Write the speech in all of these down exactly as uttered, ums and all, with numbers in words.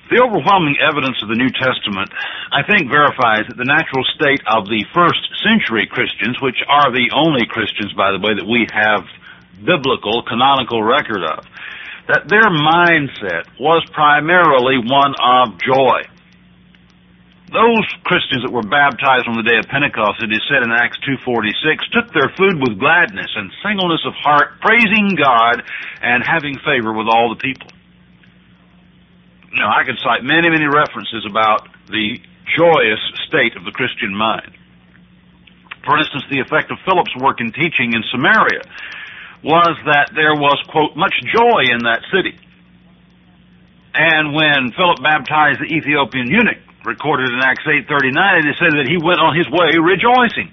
The overwhelming evidence of the New Testament, I think, verifies that the natural state of the first century Christians, which are the only Christians, by the way, that we have biblical, canonical record of, that their mindset was primarily one of joy. Those Christians that were baptized on the day of Pentecost, it is said in Acts two forty-six, took their food with gladness and singleness of heart, praising God and having favor with all the people. Now, I could cite many, many references about the joyous state of the Christian mind. For instance, the effect of Philip's work in teaching in Samaria was that there was, quote, much joy in that city. And when Philip baptized the Ethiopian eunuch, recorded in Acts eight thirty-nine, it is said that he went on his way rejoicing.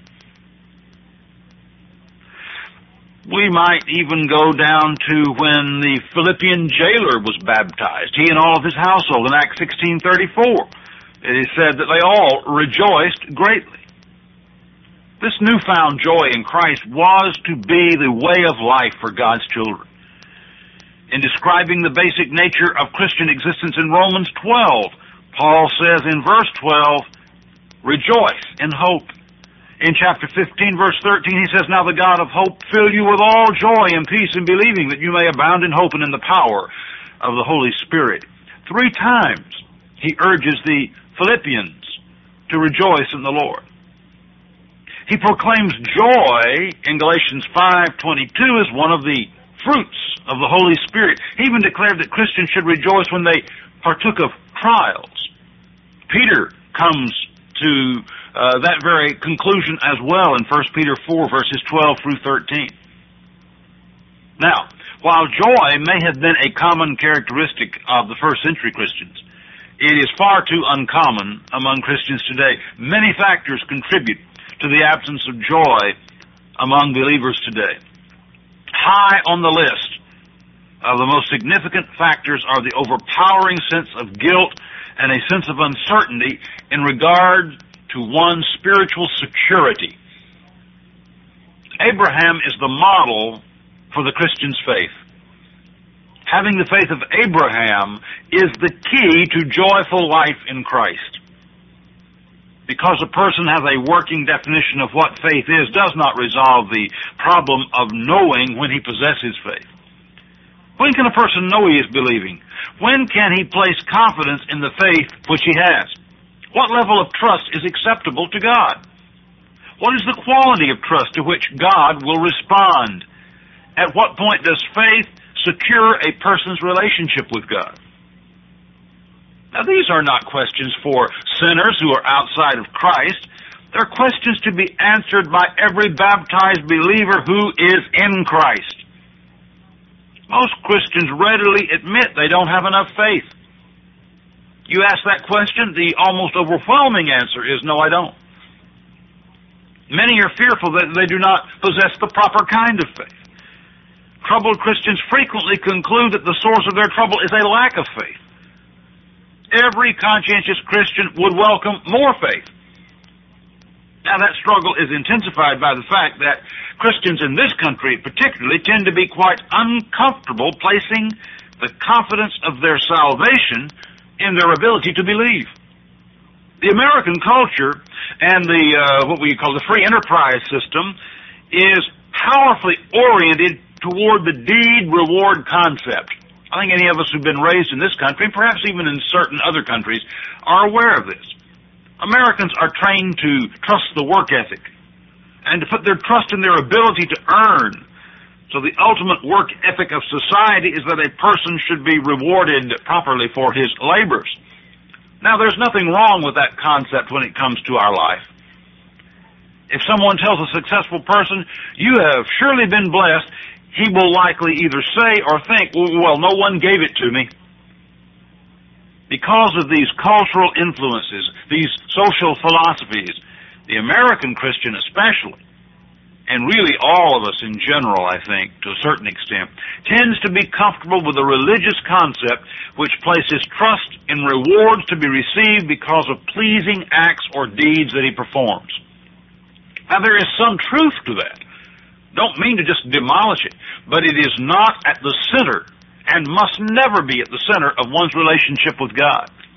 We might even go down to when the Philippian jailer was baptized, he and all of his household, in Acts sixteen thirty-four. It is said that they all rejoiced greatly. This newfound joy in Christ was to be the way of life for God's children. In describing the basic nature of Christian existence in Romans twelve, Paul says in verse twelve, rejoice in hope. In chapter fifteen, verse thirteen, he says, now the God of hope fill you with all joy and peace in believing, that you may abound in hope and in the power of the Holy Spirit. Three times he urges the Philippians to rejoice in the Lord. He proclaims joy in Galatians five twenty-two as one of the fruits of the Holy Spirit. He even declared that Christians should rejoice when they partook of trials. Peter comes to uh, that very conclusion as well in First Peter four, verses twelve through thirteen. Now, while joy may have been a common characteristic of the first century Christians, it is far too uncommon among Christians today. Many factors contribute to the absence of joy among believers today. High on the list of the most significant factors are the overpowering sense of guilt and a sense of uncertainty in regard to one's spiritual security. Abraham is the model for the Christian's faith. Having the faith of Abraham is the key to joyful life in Christ. Because a person has a working definition of what faith is does not resolve the problem of knowing when he possesses faith. When can a person know he is believing? When can he place confidence in the faith which he has? What level of trust is acceptable to God? What is the quality of trust to which God will respond? At what point does faith secure a person's relationship with God? Now, these are not questions for sinners who are outside of Christ. They're questions to be answered by every baptized believer who is in Christ. Most Christians readily admit they don't have enough faith. You ask that question, the almost overwhelming answer is, no, I don't. Many are fearful that they do not possess the proper kind of faith. Troubled Christians frequently conclude that the source of their trouble is a lack of faith. Every conscientious Christian would welcome more faith. Now, that struggle is intensified by the fact that Christians in this country particularly tend to be quite uncomfortable placing the confidence of their salvation in their ability to believe. The American culture and the uh, what we call the free enterprise system is powerfully oriented toward the deed reward concept. I think any of us who've been raised in this country, and perhaps even in certain other countries, are aware of this. Americans are trained to trust the work ethic and to put their trust in their ability to earn. So the ultimate work ethic of society is that a person should be rewarded properly for his labors. Now, there's nothing wrong with that concept when it comes to our life. If someone tells a successful person, you have surely been blessed, he will likely either say or think, well, no one gave it to me. Because of these cultural influences, these social philosophies, the American Christian especially, and really all of us in general, I think, to a certain extent, tends to be comfortable with a religious concept which places trust in rewards to be received because of pleasing acts or deeds that he performs. Now, there is some truth to that. Don't mean to just demolish it, but it is not at the center and must never be at the center of one's relationship with God.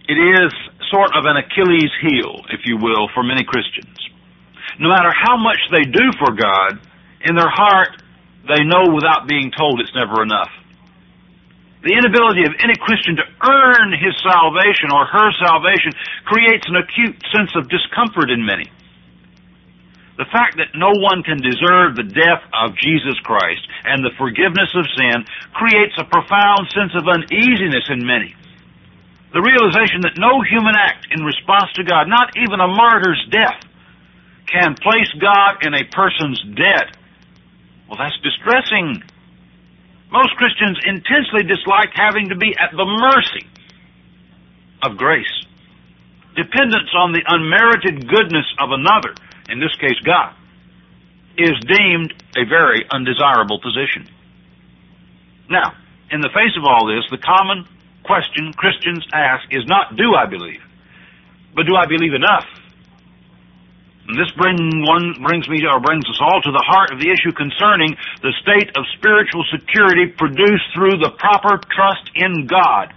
It is sort of an Achilles heel, if you will, for many Christians. No matter how much they do for God, in their heart, they know without being told it's never enough. The inability of any Christian to earn his salvation or her salvation creates an acute sense of discomfort in many. The fact that no one can deserve the death of Jesus Christ and the forgiveness of sin creates a profound sense of uneasiness in many. The realization that no human act in response to God, not even a martyr's death, can place God in a person's debt, well, that's distressing. Most Christians intensely dislike having to be at the mercy of grace. Dependence on the unmerited goodness of another, in this case God, is deemed a very undesirable position. Now, in the face of all this, the common question Christians ask is not, do I believe? But do I believe enough? And this bring one brings me to, or brings us all to the heart of the issue concerning the state of spiritual security produced through the proper trust in God.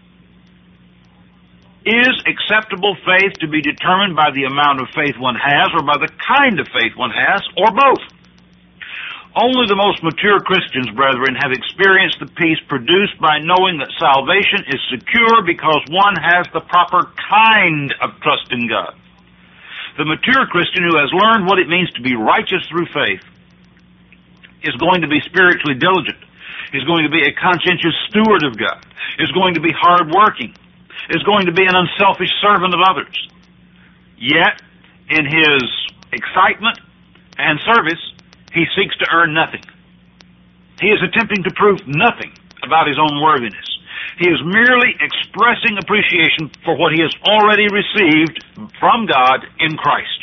Is acceptable faith to be determined by the amount of faith one has, or by the kind of faith one has, or both? Only the most mature Christians, brethren, have experienced the peace produced by knowing that salvation is secure because one has the proper kind of trust in God. The mature Christian who has learned what it means to be righteous through faith is going to be spiritually diligent, is going to be a conscientious steward of God, is going to be hardworking, is going to be an unselfish servant of others. Yet, in his excitement and service, he seeks to earn nothing. He is attempting to prove nothing about his own worthiness. He is merely expressing appreciation for what he has already received from God in Christ.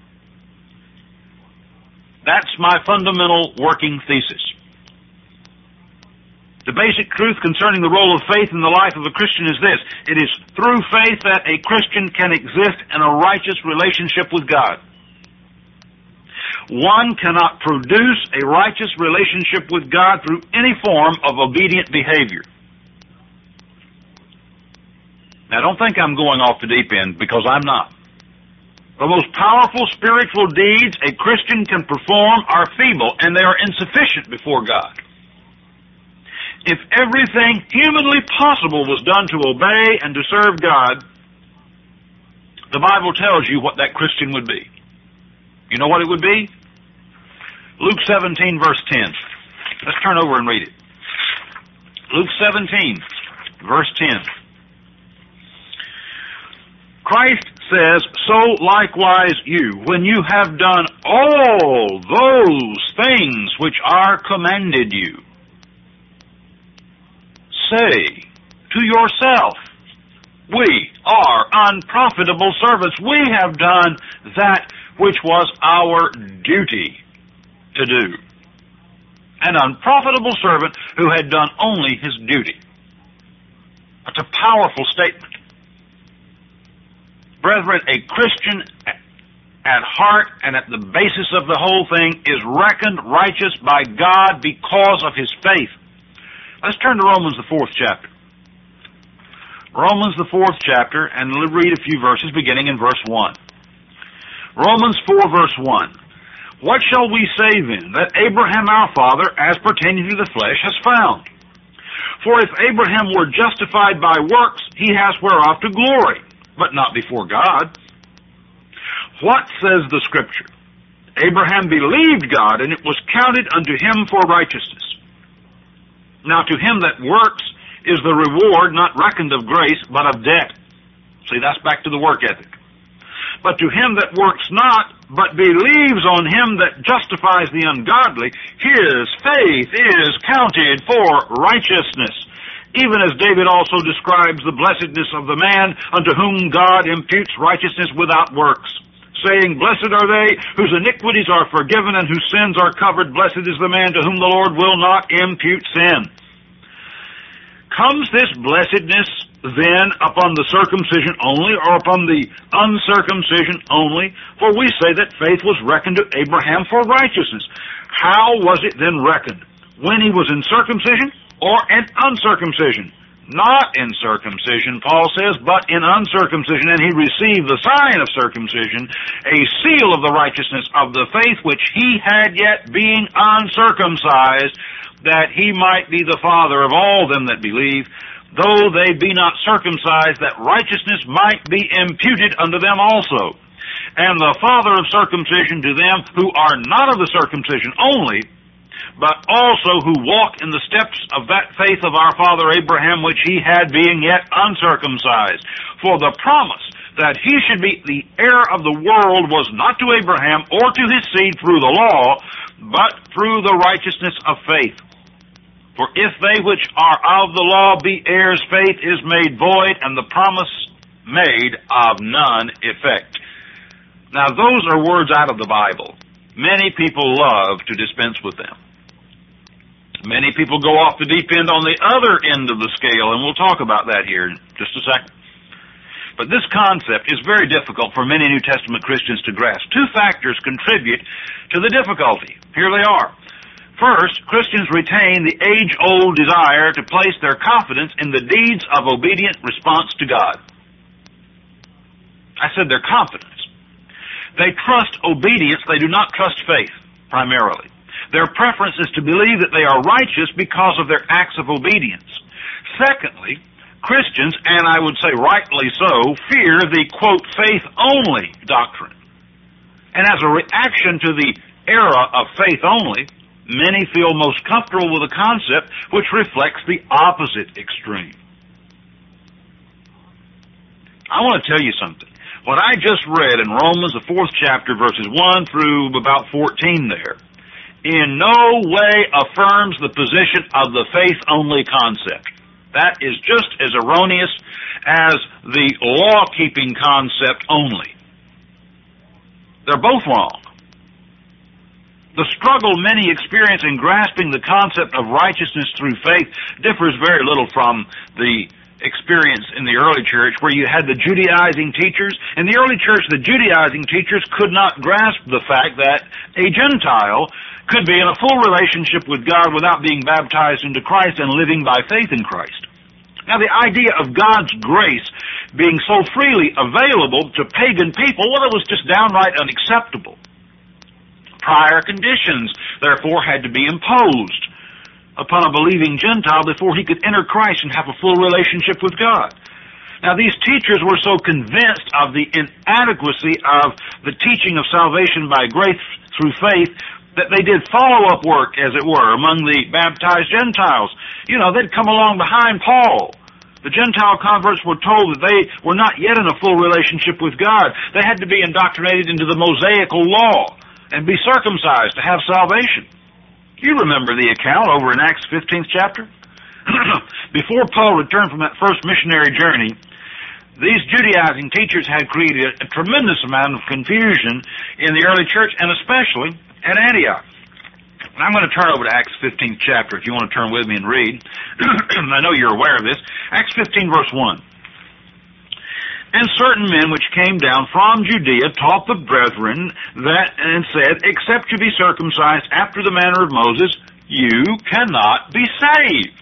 That's my fundamental working thesis. The basic truth concerning the role of faith in the life of a Christian is this: it is through faith that a Christian can exist in a righteous relationship with God. One cannot produce a righteous relationship with God through any form of obedient behavior. Now, don't think I'm going off the deep end, because I'm not. The most powerful spiritual deeds a Christian can perform are feeble, and they are insufficient before God. If everything humanly possible was done to obey and to serve God, the Bible tells you what that Christian would be. You know what it would be? Luke seventeen, verse ten. Let's turn over and read it. Luke seventeen, verse ten. Christ says, "So likewise you, when you have done all those things which are commanded you, say to yourself, we are unprofitable servants. We have done that which was our duty to do." An unprofitable servant who had done only his duty. That's a powerful statement. Brethren, a Christian at heart and at the basis of the whole thing is reckoned righteous by God because of his faith. Let's turn to Romans, the fourth chapter. Romans, the fourth chapter, and we'll read a few verses beginning in verse one. Romans four, verse one. "What shall we say then that Abraham our father, as pertaining to the flesh, has found? For if Abraham were justified by works, he has whereof to glory, but not before God. What says the Scripture? Abraham believed God, and it was counted unto him for righteousness. Now to him that works is the reward not reckoned of grace, but of debt." See, that's back to the work ethic. "But to him that works not, but believes on him that justifies the ungodly, his faith is counted for righteousness. Even as David also describes the blessedness of the man unto whom God imputes righteousness without works, saying, Blessed are they whose iniquities are forgiven and whose sins are covered. Blessed is the man to whom the Lord will not impute sin. Comes this blessedness then upon the circumcision only, or upon the uncircumcision only? For we say that faith was reckoned to Abraham for righteousness. How was it then reckoned? When he was in circumcision or in uncircumcision? not in circumcision, Paul says, but in uncircumcision, and he received the sign of circumcision, a seal of the righteousness of the faith which he had yet being uncircumcised, that he might be the father of all them that believe, though they be not circumcised, that righteousness might be imputed unto them also. And the father of circumcision to them who are not of the circumcision only, but also who walk in the steps of that faith of our father Abraham, which he had being yet uncircumcised. For the promise that he should be the heir of the world was not to Abraham or to his seed through the law, but through the righteousness of faith. For if they which are of the law be heirs, faith is made void, and the promise made of none effect. Now, those are words out of the Bible. Many people love to dispense with them. Many people go off the deep end on the other end of the scale, and we'll talk about that here in just a second. But this concept is very difficult for many New Testament Christians to grasp. Two factors contribute to the difficulty. Here they are. First, Christians retain the age-old desire to place their confidence in the deeds of obedient response to God. I said their confidence. They trust obedience. They do not trust faith, primarily. Their preference is to believe that they are righteous because of their acts of obedience. Secondly, Christians, and I would say rightly so, fear the, quote, faith-only doctrine. And as a reaction to the era of faith only, many feel most comfortable with a concept which reflects the opposite extreme. I want to tell you something. What I just read in Romans, the fourth chapter, verses one through about fourteen there, in no way affirms the position of the faith-only concept. That is just as erroneous as the law-keeping concept only. They're both wrong. The struggle many experience in grasping the concept of righteousness through faith differs very little from the experience in the early church, where you had the Judaizing teachers. In the early church, the Judaizing teachers could not grasp the fact that a Gentile could be in a full relationship with God without being baptized into Christ and living by faith in Christ. Now, the idea of God's grace being so freely available to pagan people, well, it was just downright unacceptable. Prior conditions, therefore, had to be imposed upon a believing Gentile before he could enter Christ and have a full relationship with God. Now, these teachers were so convinced of the inadequacy of the teaching of salvation by grace through faith that they did follow-up work, as it were, among the baptized Gentiles. You know, they'd come along behind Paul. The Gentile converts were told that they were not yet in a full relationship with God. They had to be indoctrinated into the Mosaical law and be circumcised to have salvation. You remember the account over in Acts fifteenth chapter? Before Paul returned from that first missionary journey, these Judaizing teachers had created a tremendous amount of confusion in the early church, and especially at Antioch. And I'm going to turn over to Acts fifteenth chapter if you want to turn with me and read. I know you're aware of this. Acts fifteen verse one. And certain men which came down from Judea taught the brethren that, and said, except you be circumcised after the manner of Moses, you cannot be saved.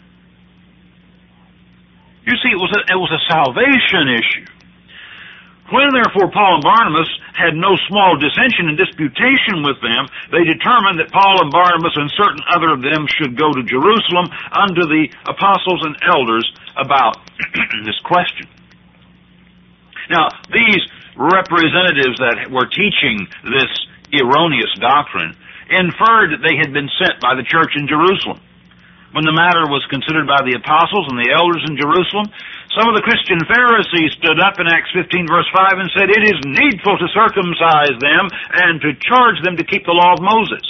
You see, it was a, it was a salvation issue. When, therefore, Paul and Barnabas had no small dissension and disputation with them, they determined that Paul and Barnabas and certain other of them should go to Jerusalem unto the apostles and elders about this question. Now, these representatives that were teaching this erroneous doctrine inferred that they had been sent by the church in Jerusalem. When the matter was considered by the apostles and the elders in Jerusalem, some of the Christian Pharisees stood up in Acts fifteen verse five and said, it is needful to circumcise them and to charge them to keep the law of Moses.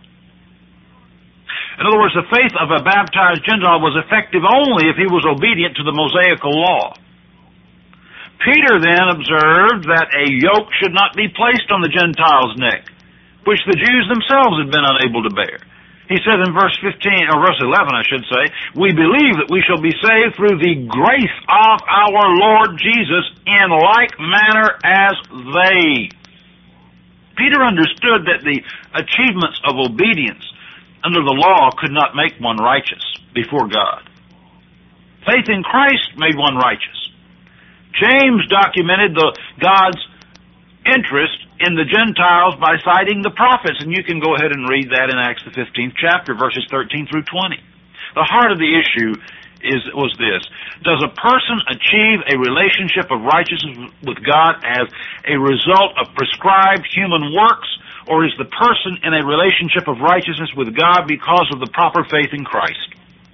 In other words, the faith of a baptized Gentile was effective only if he was obedient to the Mosaical law. Peter then observed that a yoke should not be placed on the Gentile's neck, which the Jews themselves had been unable to bear. He said in verse fifteen, or verse eleven, I should say, we believe that we shall be saved through the grace of our Lord Jesus in like manner as they. Peter understood that the achievements of obedience under the law could not make one righteous before God. Faith in Christ made one righteous. James documented the God's interest in the Gentiles by citing the prophets, and you can go ahead and read that in Acts the fifteenth chapter, verses thirteen through twenty. The heart of the issue is was this: does a person achieve a relationship of righteousness with God as a result of prescribed human works, or is the person in a relationship of righteousness with God because of the proper faith in Christ?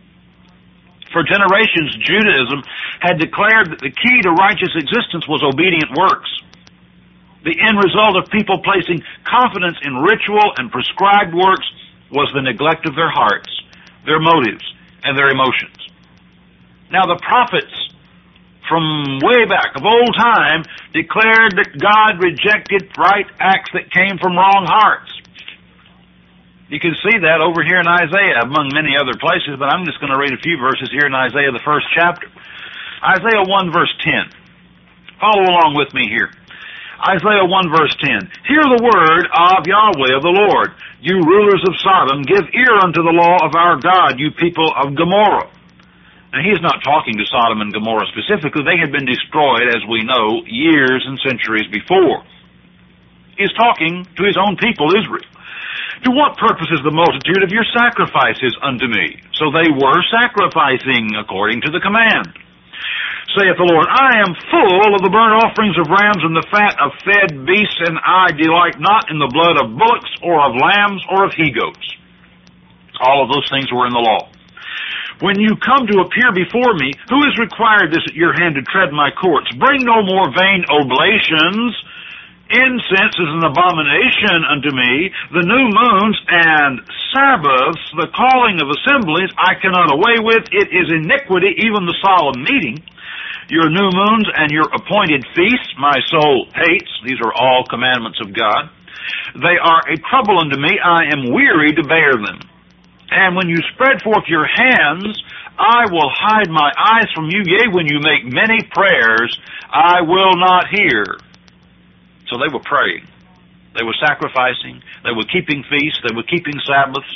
For generations, Judaism had declared that the key to righteous existence was obedient works. The end result of people placing confidence in ritual and prescribed works was the neglect of their hearts, their motives, and their emotions. Now, the prophets from way back of old time declared that God rejected right acts that came from wrong hearts. You can see that over here in Isaiah, among many other places, but I'm just going to read a few verses here in Isaiah, the first chapter. Isaiah one, verse ten. Follow along with me here. Isaiah one, verse ten. Hear the word of Yahweh, of the Lord. You rulers of Sodom, give ear unto the law of our God, you people of Gomorrah. Now, he's not talking to Sodom and Gomorrah specifically. They had been destroyed, as we know, years and centuries before. He's talking to his own people, Israel. To what purpose is the multitude of your sacrifices unto me? So they were sacrificing according to the command. Saith the Lord, I am full of the burnt offerings of rams and the fat of fed beasts, and I delight not in the blood of bullocks or of lambs or of he-goats. All of those things were in the law. When you come to appear before me, who has required this at your hand to tread my courts? Bring no more vain oblations. Incense is an abomination unto me. The new moons and Sabbaths, the calling of assemblies, I cannot away with. It is iniquity, even the solemn meeting. Your new moons and your appointed feasts, my soul hates. These are all commandments of God. They are a trouble unto me. I am weary to bear them. And when you spread forth your hands, I will hide my eyes from you. Yea, when you make many prayers, I will not hear. So they were praying. They were sacrificing. They were keeping feasts. They were keeping Sabbaths.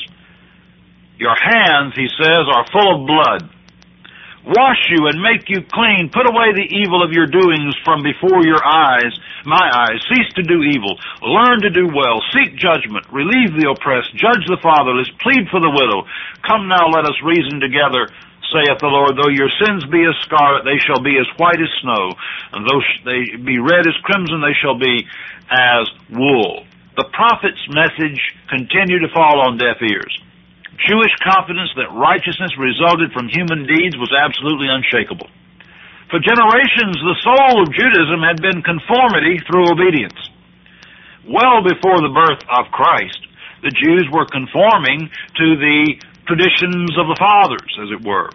Your hands, he says, are full of blood. Wash you and make you clean. Put away the evil of your doings from before your eyes, my eyes. Cease to do evil. Learn to do well. Seek judgment. Relieve the oppressed. Judge the fatherless. Plead for the widow. Come now, let us reason together, saith the Lord. Though your sins be as scarlet, they shall be as white as snow. And though they be red as crimson, they shall be as wool. The prophet's message continued to fall on deaf ears. Jewish confidence that righteousness resulted from human deeds was absolutely unshakable. For generations, the soul of Judaism had been conformity through obedience. Well before the birth of Christ, the Jews were conforming to the traditions of the fathers, as it were.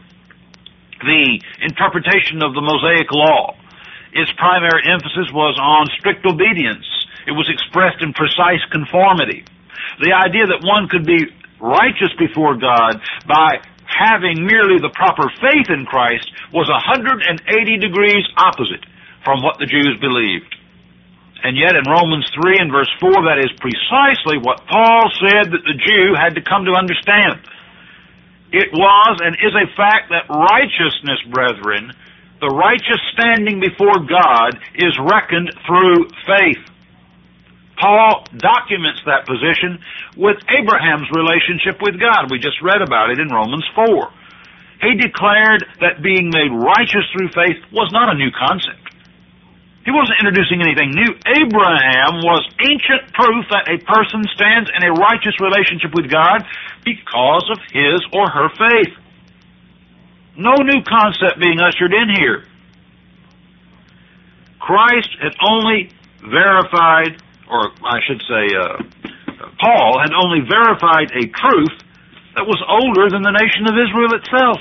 The interpretation of the Mosaic Law. Its primary emphasis was on strict obedience. It was expressed in precise conformity. The idea that one could be righteous before God by having merely the proper faith in Christ was one hundred eighty degrees opposite from what the Jews believed. And yet in Romans three and verse four, that is precisely what Paul said that the Jew had to come to understand. It was and is a fact that righteousness, brethren, the righteous standing before God, is reckoned through faith. Paul documents that position with Abraham's relationship with God. We just read about it in Romans four. He declared that being made righteous through faith was not a new concept. He wasn't introducing anything new. Abraham was ancient proof that a person stands in a righteous relationship with God because of his or her faith. No new concept being ushered in here. Christ had only verified, or I should say, uh, Paul had only verified a truth that was older than the nation of Israel itself.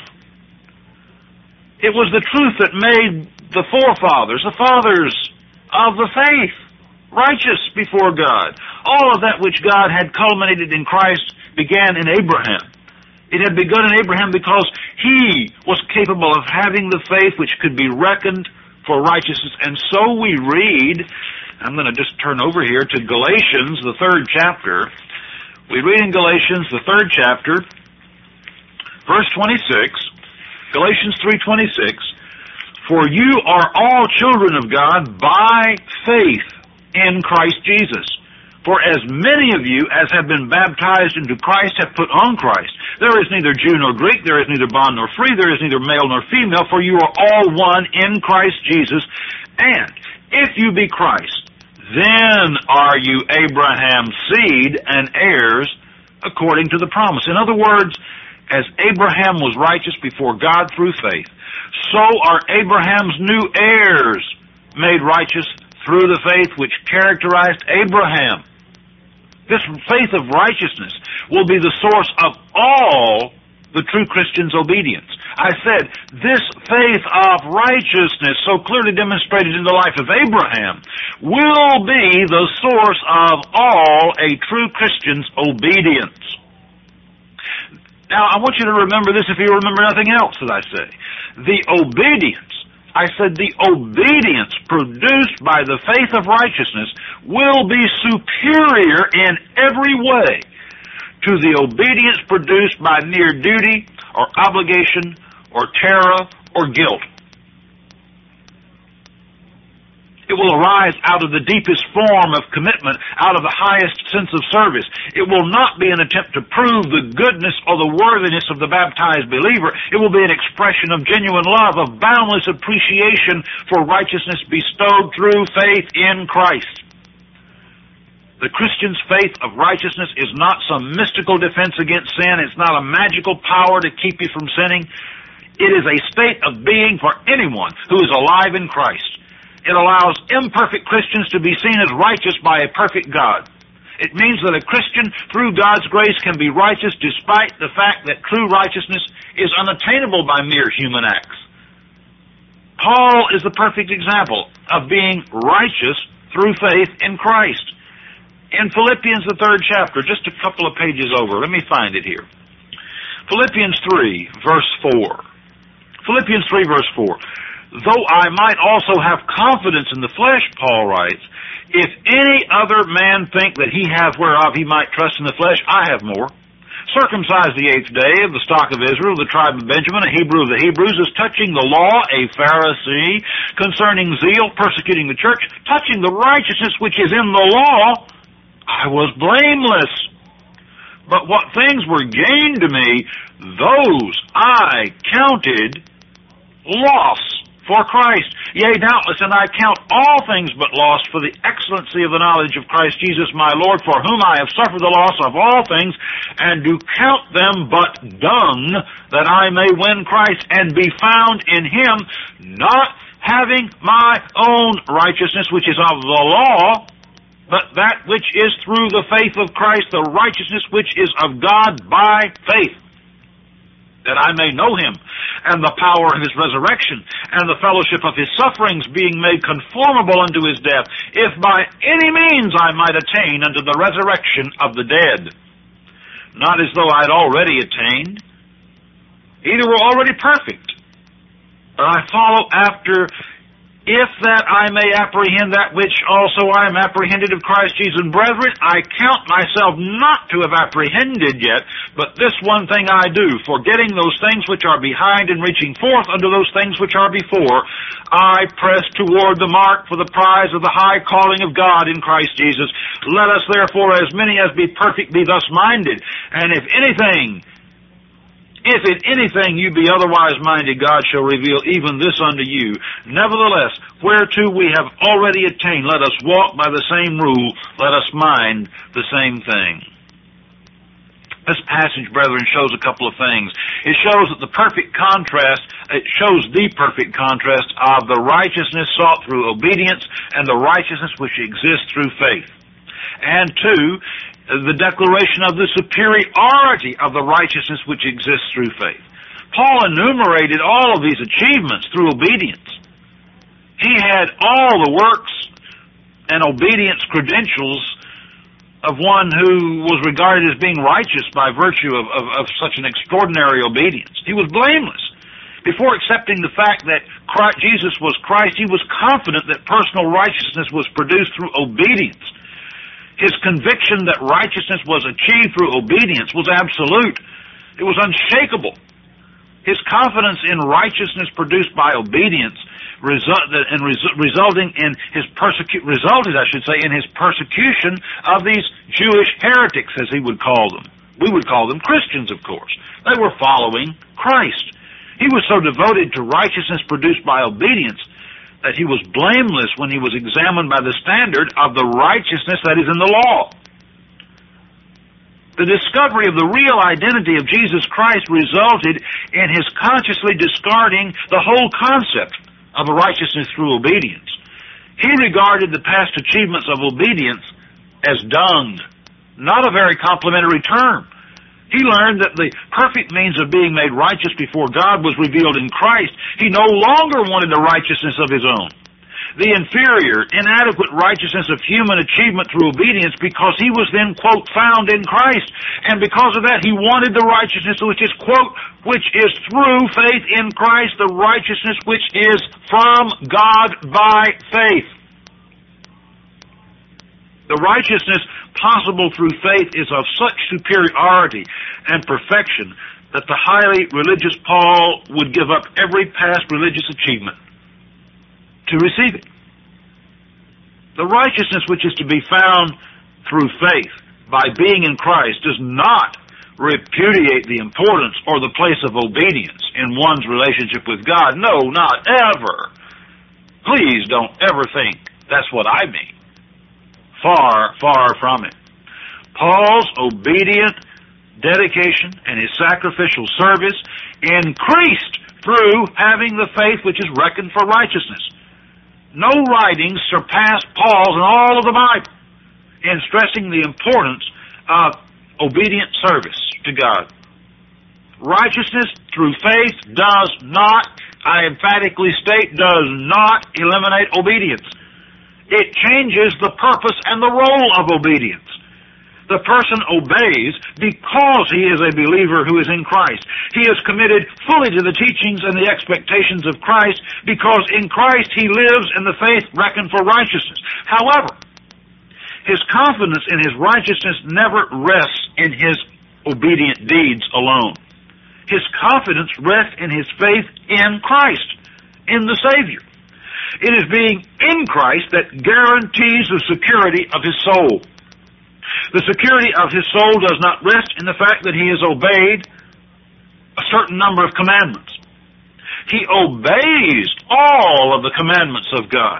It was the truth that made the forefathers, the fathers of the faith, righteous before God. All of that which God had culminated in Christ began in Abraham. It had begun in Abraham because he was capable of having the faith which could be reckoned for righteousness. And so we read, I'm going to just turn over here to Galatians, the third chapter. We read in Galatians, the third chapter, verse twenty-six, Galatians three twenty-six, for you are all children of God by faith in Christ Jesus. For as many of you as have been baptized into Christ have put on Christ. There is neither Jew nor Greek, there is neither bond nor free, there is neither male nor female, for you are all one in Christ Jesus. And if you be Christ, then are you Abraham's seed and heirs according to the promise. In other words, as Abraham was righteous before God through faith, so are Abraham's new heirs made righteous through the faith which characterized Abraham. This faith of righteousness will be the source of all the true Christian's obedience. I said, this faith of righteousness, so clearly demonstrated in the life of Abraham, will be the source of all a true Christian's obedience. Now, I want you to remember this if you remember nothing else that I say. The obedience, I said the obedience produced by the faith of righteousness will be superior in every way to the obedience produced by mere duty or obligation or terror or guilt. It will arise out of the deepest form of commitment, out of the highest sense of service. It will not be an attempt to prove the goodness or the worthiness of the baptized believer. It will be an expression of genuine love, of boundless appreciation for righteousness bestowed through faith in Christ. The Christian's faith of righteousness is not some mystical defense against sin. It's not a magical power to keep you from sinning. It is a state of being for anyone who is alive in Christ. It allows imperfect Christians to be seen as righteous by a perfect God. It means that a Christian, through God's grace, can be righteous despite the fact that true righteousness is unattainable by mere human acts. Paul is the perfect example of being righteous through faith in Christ. In Philippians, the third chapter, just a couple of pages over, let me find it here. Philippians three, verse four. Philippians three, verse four. Though I might also have confidence in the flesh, Paul writes, if any other man think that he hath whereof he might trust in the flesh, I have more. Circumcised the eighth day, of the stock of Israel, the tribe of Benjamin, a Hebrew of the Hebrews, as touching the law, a Pharisee, concerning zeal, persecuting the church, touching the righteousness which is in the law, I was blameless. But what things were gained to me, those I counted loss for Christ. Yea, doubtless, and I count all things but loss for the excellency of the knowledge of Christ Jesus my Lord, for whom I have suffered the loss of all things, and do count them but dung, that I may win Christ, and be found in Him, not having my own righteousness, which is of the law, but that which is through the faith of Christ, the righteousness which is of God by faith, that I may know Him, and the power of His resurrection, and the fellowship of His sufferings, being made conformable unto His death, if by any means I might attain unto the resurrection of the dead. Not as though I had already attained, either were already perfect, but I follow after, if that I may apprehend that which also I am apprehended of Christ Jesus. And brethren, I count myself not to have apprehended yet, but this one thing I do, forgetting those things which are behind and reaching forth unto those things which are before, I press toward the mark for the prize of the high calling of God in Christ Jesus. Let us therefore, as many as be perfect, be thus minded. And if anything, If in anything you be otherwise minded, God shall reveal even this unto you. Nevertheless, whereto we have already attained, let us walk by the same rule, let us mind the same thing. This passage, brethren, shows a couple of things. It shows that the perfect contrast, it shows the perfect contrast of the righteousness sought through obedience and the righteousness which exists through faith. And two, the declaration of the superiority of the righteousness which exists through faith. Paul enumerated all of these achievements through obedience. He had all the works and obedience credentials of one who was regarded as being righteous by virtue of, of, of such an extraordinary obedience. He was blameless. Before accepting the fact that Christ, Jesus was Christ, he was confident that personal righteousness was produced through obedience. His conviction that righteousness was achieved through obedience was absolute. It was unshakable. His confidence in righteousness produced by obedience result, and resu- resulting in his persecu- resulted, I should say, in his persecution of these Jewish heretics, as he would call them. We would call them Christians, of course. They were following Christ. He was so devoted to righteousness produced by obedience that he was blameless when he was examined by the standard of the righteousness that is in the law. The discovery of the real identity of Jesus Christ resulted in his consciously discarding the whole concept of a righteousness through obedience. He regarded the past achievements of obedience as dung, not a very complimentary term. He learned that the perfect means of being made righteous before God was revealed in Christ. He no longer wanted a righteousness of his own, the inferior, inadequate righteousness of human achievement through obedience, because he was then, quote, found in Christ. And because of that, he wanted the righteousness which is, quote, which is through faith in Christ, the righteousness which is from God by faith. The righteousness possible through faith is of such superiority and perfection that the highly religious Paul would give up every past religious achievement to receive it. The righteousness which is to be found through faith by being in Christ does not repudiate the importance or the place of obedience in one's relationship with God. No, not ever. Please don't ever think that's what I mean. Far, far from it. Paul's obedient dedication and his sacrificial service increased through having the faith which is reckoned for righteousness. No writings surpass Paul's in all of the Bible in stressing the importance of obedient service to God. Righteousness through faith does not, I emphatically state, does not eliminate obedience. It changes the purpose and the role of obedience. The person obeys because he is a believer who is in Christ. He is committed fully to the teachings and the expectations of Christ because in Christ he lives in the faith reckoned for righteousness. However, his confidence in his righteousness never rests in his obedient deeds alone. His confidence rests in his faith in Christ, in the Savior. It is being in Christ that guarantees the security of his soul. The security of his soul does not rest in the fact that he has obeyed a certain number of commandments. He obeys all of the commandments of God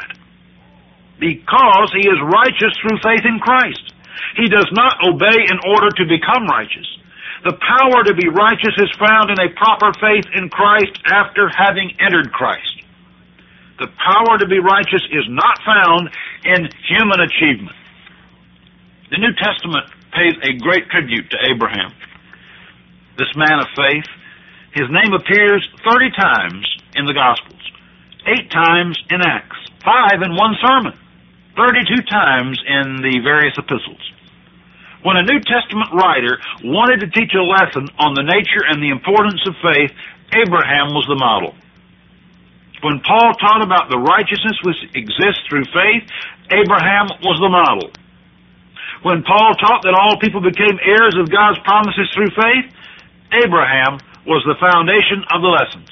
because he is righteous through faith in Christ. He does not obey in order to become righteous. The power to be righteous is found in a proper faith in Christ after having entered Christ. The power to be righteous is not found in human achievement. The New Testament pays a great tribute to Abraham, this man of faith. His name appears thirty times in the Gospels, eight times in Acts, five in one sermon, thirty-two times in the various epistles. When a New Testament writer wanted to teach a lesson on the nature and the importance of faith, Abraham was the model. When Paul taught about the righteousness which exists through faith, Abraham was the model. When Paul taught that all people became heirs of God's promises through faith, Abraham was the foundation of the lessons.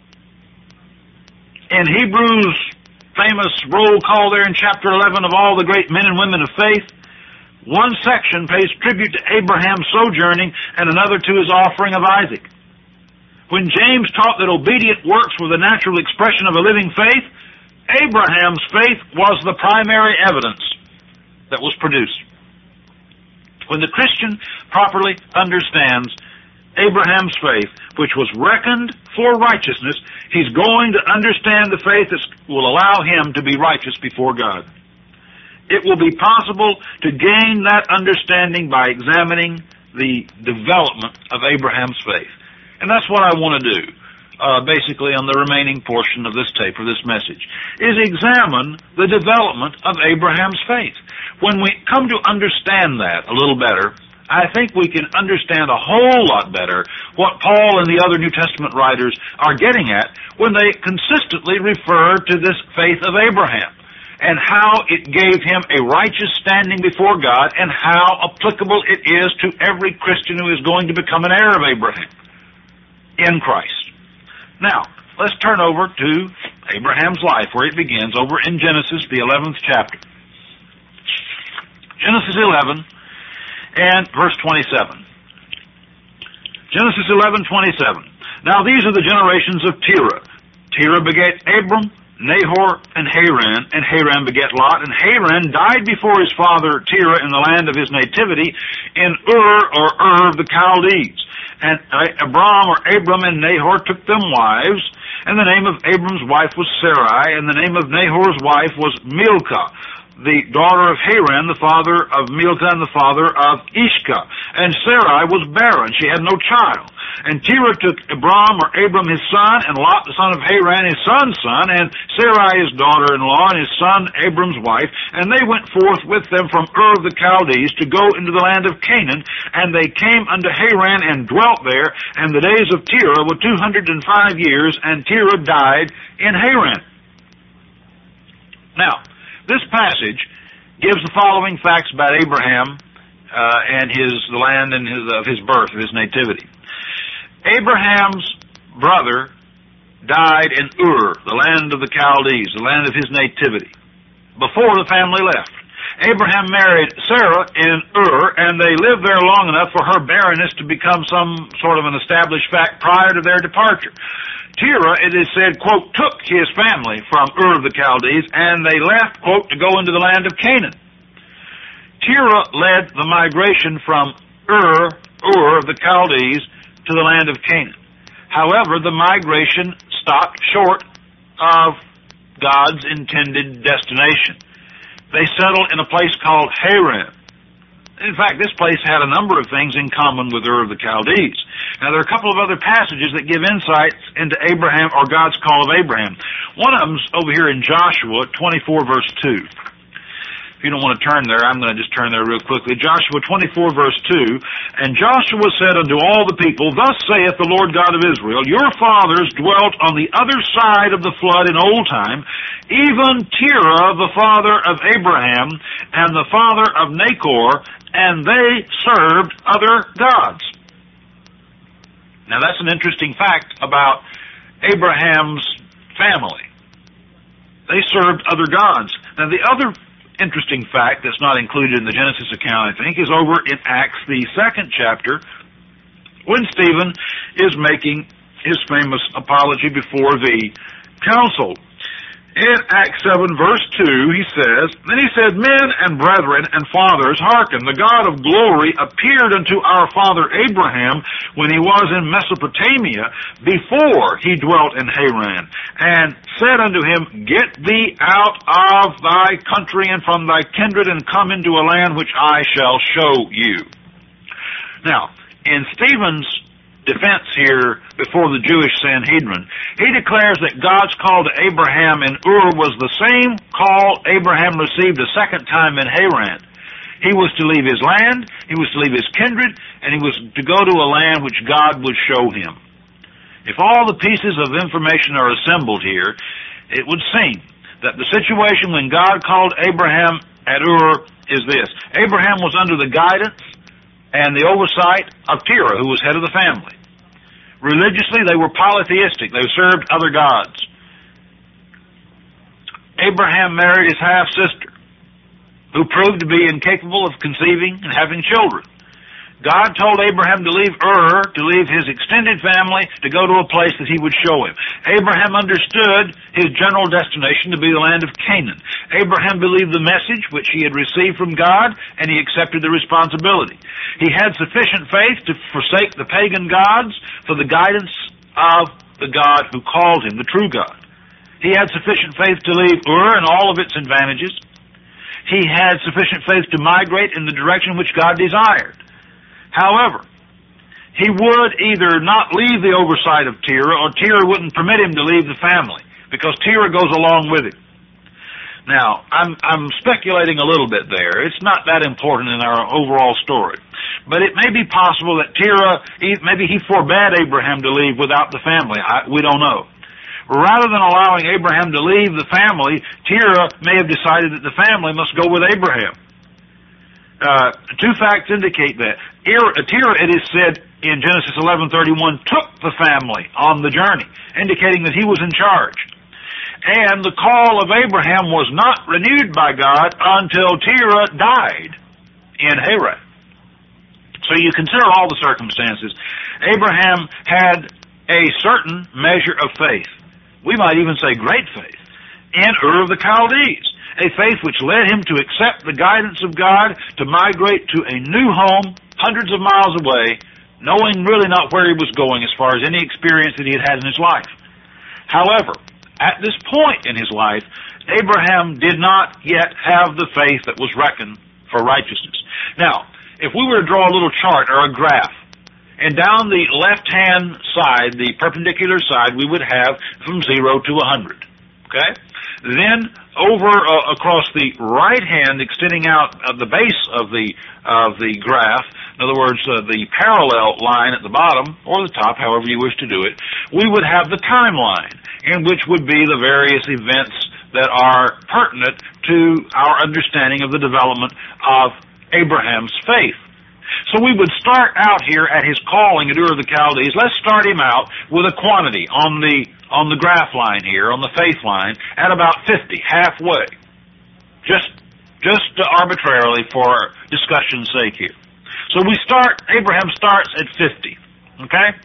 In Hebrews' famous roll call there in chapter eleven of all the great men and women of faith, one section pays tribute to Abraham's sojourning and another to his offering of Isaac. When James taught that obedient works were the natural expression of a living faith, Abraham's faith was the primary evidence that was produced. When the Christian properly understands Abraham's faith, which was reckoned for righteousness, he's going to understand the faith that will allow him to be righteous before God. It will be possible to gain that understanding by examining the development of Abraham's faith. And that's what I want to do, uh, basically on the remaining portion of this tape or this message, is examine the development of Abraham's faith. When we come to understand that a little better, I think we can understand a whole lot better what Paul and the other New Testament writers are getting at when they consistently refer to this faith of Abraham and how it gave him a righteous standing before God and how applicable it is to every Christian who is going to become an heir of Abraham in Christ. Now, let's turn over to Abraham's life, where it begins, over in Genesis, the eleventh chapter. Genesis eleven and verse twenty-seven. Genesis eleven, twenty-seven. Now these are the generations of Terah. Terah begat Abram, Nahor, and Haran, and Haran begat Lot, and Haran died before his father Terah in the land of his nativity, in Ur, or Ur of the Chaldees. And Abram, or Abram, and Nahor took them wives, and the name of Abram's wife was Sarai, and the name of Nahor's wife was Milcah, the daughter of Haran, the father of Milcah, and the father of Ishka. And Sarai was barren, she had no child. And Terah took Abram, or Abram, his son, and Lot, the son of Haran, his son's son, and Sarai, his daughter-in-law, and his son Abram's wife, and they went forth with them from Ur of the Chaldees to go into the land of Canaan, and they came unto Haran and dwelt there, and the days of Terah were two hundred and five years, and Terah died in Haran. Now, this passage gives the following facts about Abraham uh, and his the land and his of his birth, of his nativity. Abraham's brother died in Ur, the land of the Chaldees, the land of his nativity, before the family left. Abraham married Sarah in Ur, and they lived there long enough for her barrenness to become some sort of an established fact prior to their departure. Terah, it is said, quote, took his family from Ur of the Chaldees, and they left, quote, to go into the land of Canaan. Terah led the migration from Ur, Ur of the Chaldees, to the land of Canaan. However, the migration stopped short of God's intended destination. They settled in a place called Haran. In fact, this place had a number of things in common with Ur of the Chaldees. Now, there are a couple of other passages that give insights into Abraham, or God's call of Abraham. One of them's over here in Joshua twenty-four, verse two. If you don't want to turn there, I'm going to just turn there real quickly. Joshua twenty-four, verse two. And Joshua said unto all the people, Thus saith the Lord God of Israel, Your fathers dwelt on the other side of the flood in old time, even Terah, the father of Abraham, and the father of Nachor, and they served other gods. Now that's an interesting fact about Abraham's family. They served other gods. Now the other interesting fact that's not included in the Genesis account, I think, is over in Acts, the second chapter, when Stephen is making his famous apology before the council. In Acts seven, verse two, he says, Then he said, Men and brethren and fathers, hearken, the God of glory appeared unto our father Abraham when he was in Mesopotamia, before he dwelt in Haran, and said unto him, Get thee out of thy country and from thy kindred, and come into a land which I shall show you. Now, in Stephen's defense here before the Jewish Sanhedrin, he declares that God's call to Abraham in Ur was the same call Abraham received a second time in Haran. He was to leave his land, he was to leave his kindred, and he was to go to a land which God would show him. If all the pieces of information are assembled here, it would seem that the situation when God called Abraham at Ur is this. Abraham was under the guidance and the oversight of Terah, who was head of the family. Religiously, they were polytheistic. They served other gods. Abraham married his half-sister, who proved to be incapable of conceiving and having children. God told Abraham to leave Ur, to leave his extended family, to go to a place that he would show him. Abraham understood his general destination to be the land of Canaan. Abraham believed the message which he had received from God, and he accepted the responsibility. He had sufficient faith to forsake the pagan gods for the guidance of the God who called him, the true God. He had sufficient faith to leave Ur and all of its advantages. He had sufficient faith to migrate in the direction which God desired. However, he would either not leave the oversight of Terah, or Terah wouldn't permit him to leave the family, because Terah goes along with him. Now, I'm, I'm speculating a little bit there. It's not that important in our overall story. But it may be possible that Terah, maybe he forbade Abraham to leave without the family. I, we don't know. Rather than allowing Abraham to leave the family, Terah may have decided that the family must go with Abraham. Uh, two facts indicate that. Terah, it is said, in Genesis eleven thirty-one, took the family on the journey, indicating that he was in charge. And the call of Abraham was not renewed by God until Terah died in Haran. So you consider all the circumstances. Abraham had a certain measure of faith. We might even say great faith in Ur of the Chaldees. A faith which led him to accept the guidance of God to migrate to a new home hundreds of miles away, knowing really not where he was going as far as any experience that he had had in his life. However, at this point in his life, Abraham did not yet have the faith that was reckoned for righteousness. Now, if we were to draw a little chart or a graph, and down the left-hand side, the perpendicular side, we would have from zero to one hundred. Okay? Then over uh, across the right hand, extending out at the base of the of the graph, in other words, uh, the parallel line at the bottom or the top, however you wish to do it, we would have the timeline, in which would be the various events that are pertinent to our understanding of the development of Abraham's faith. So we would start out here at his calling at Ur of the Chaldees. Let's start him out with a quantity on the on the graph line here, on the faith line, at about fifty, halfway. Just just arbitrarily for discussion's sake here. So we start, Abraham starts at fifty, okay?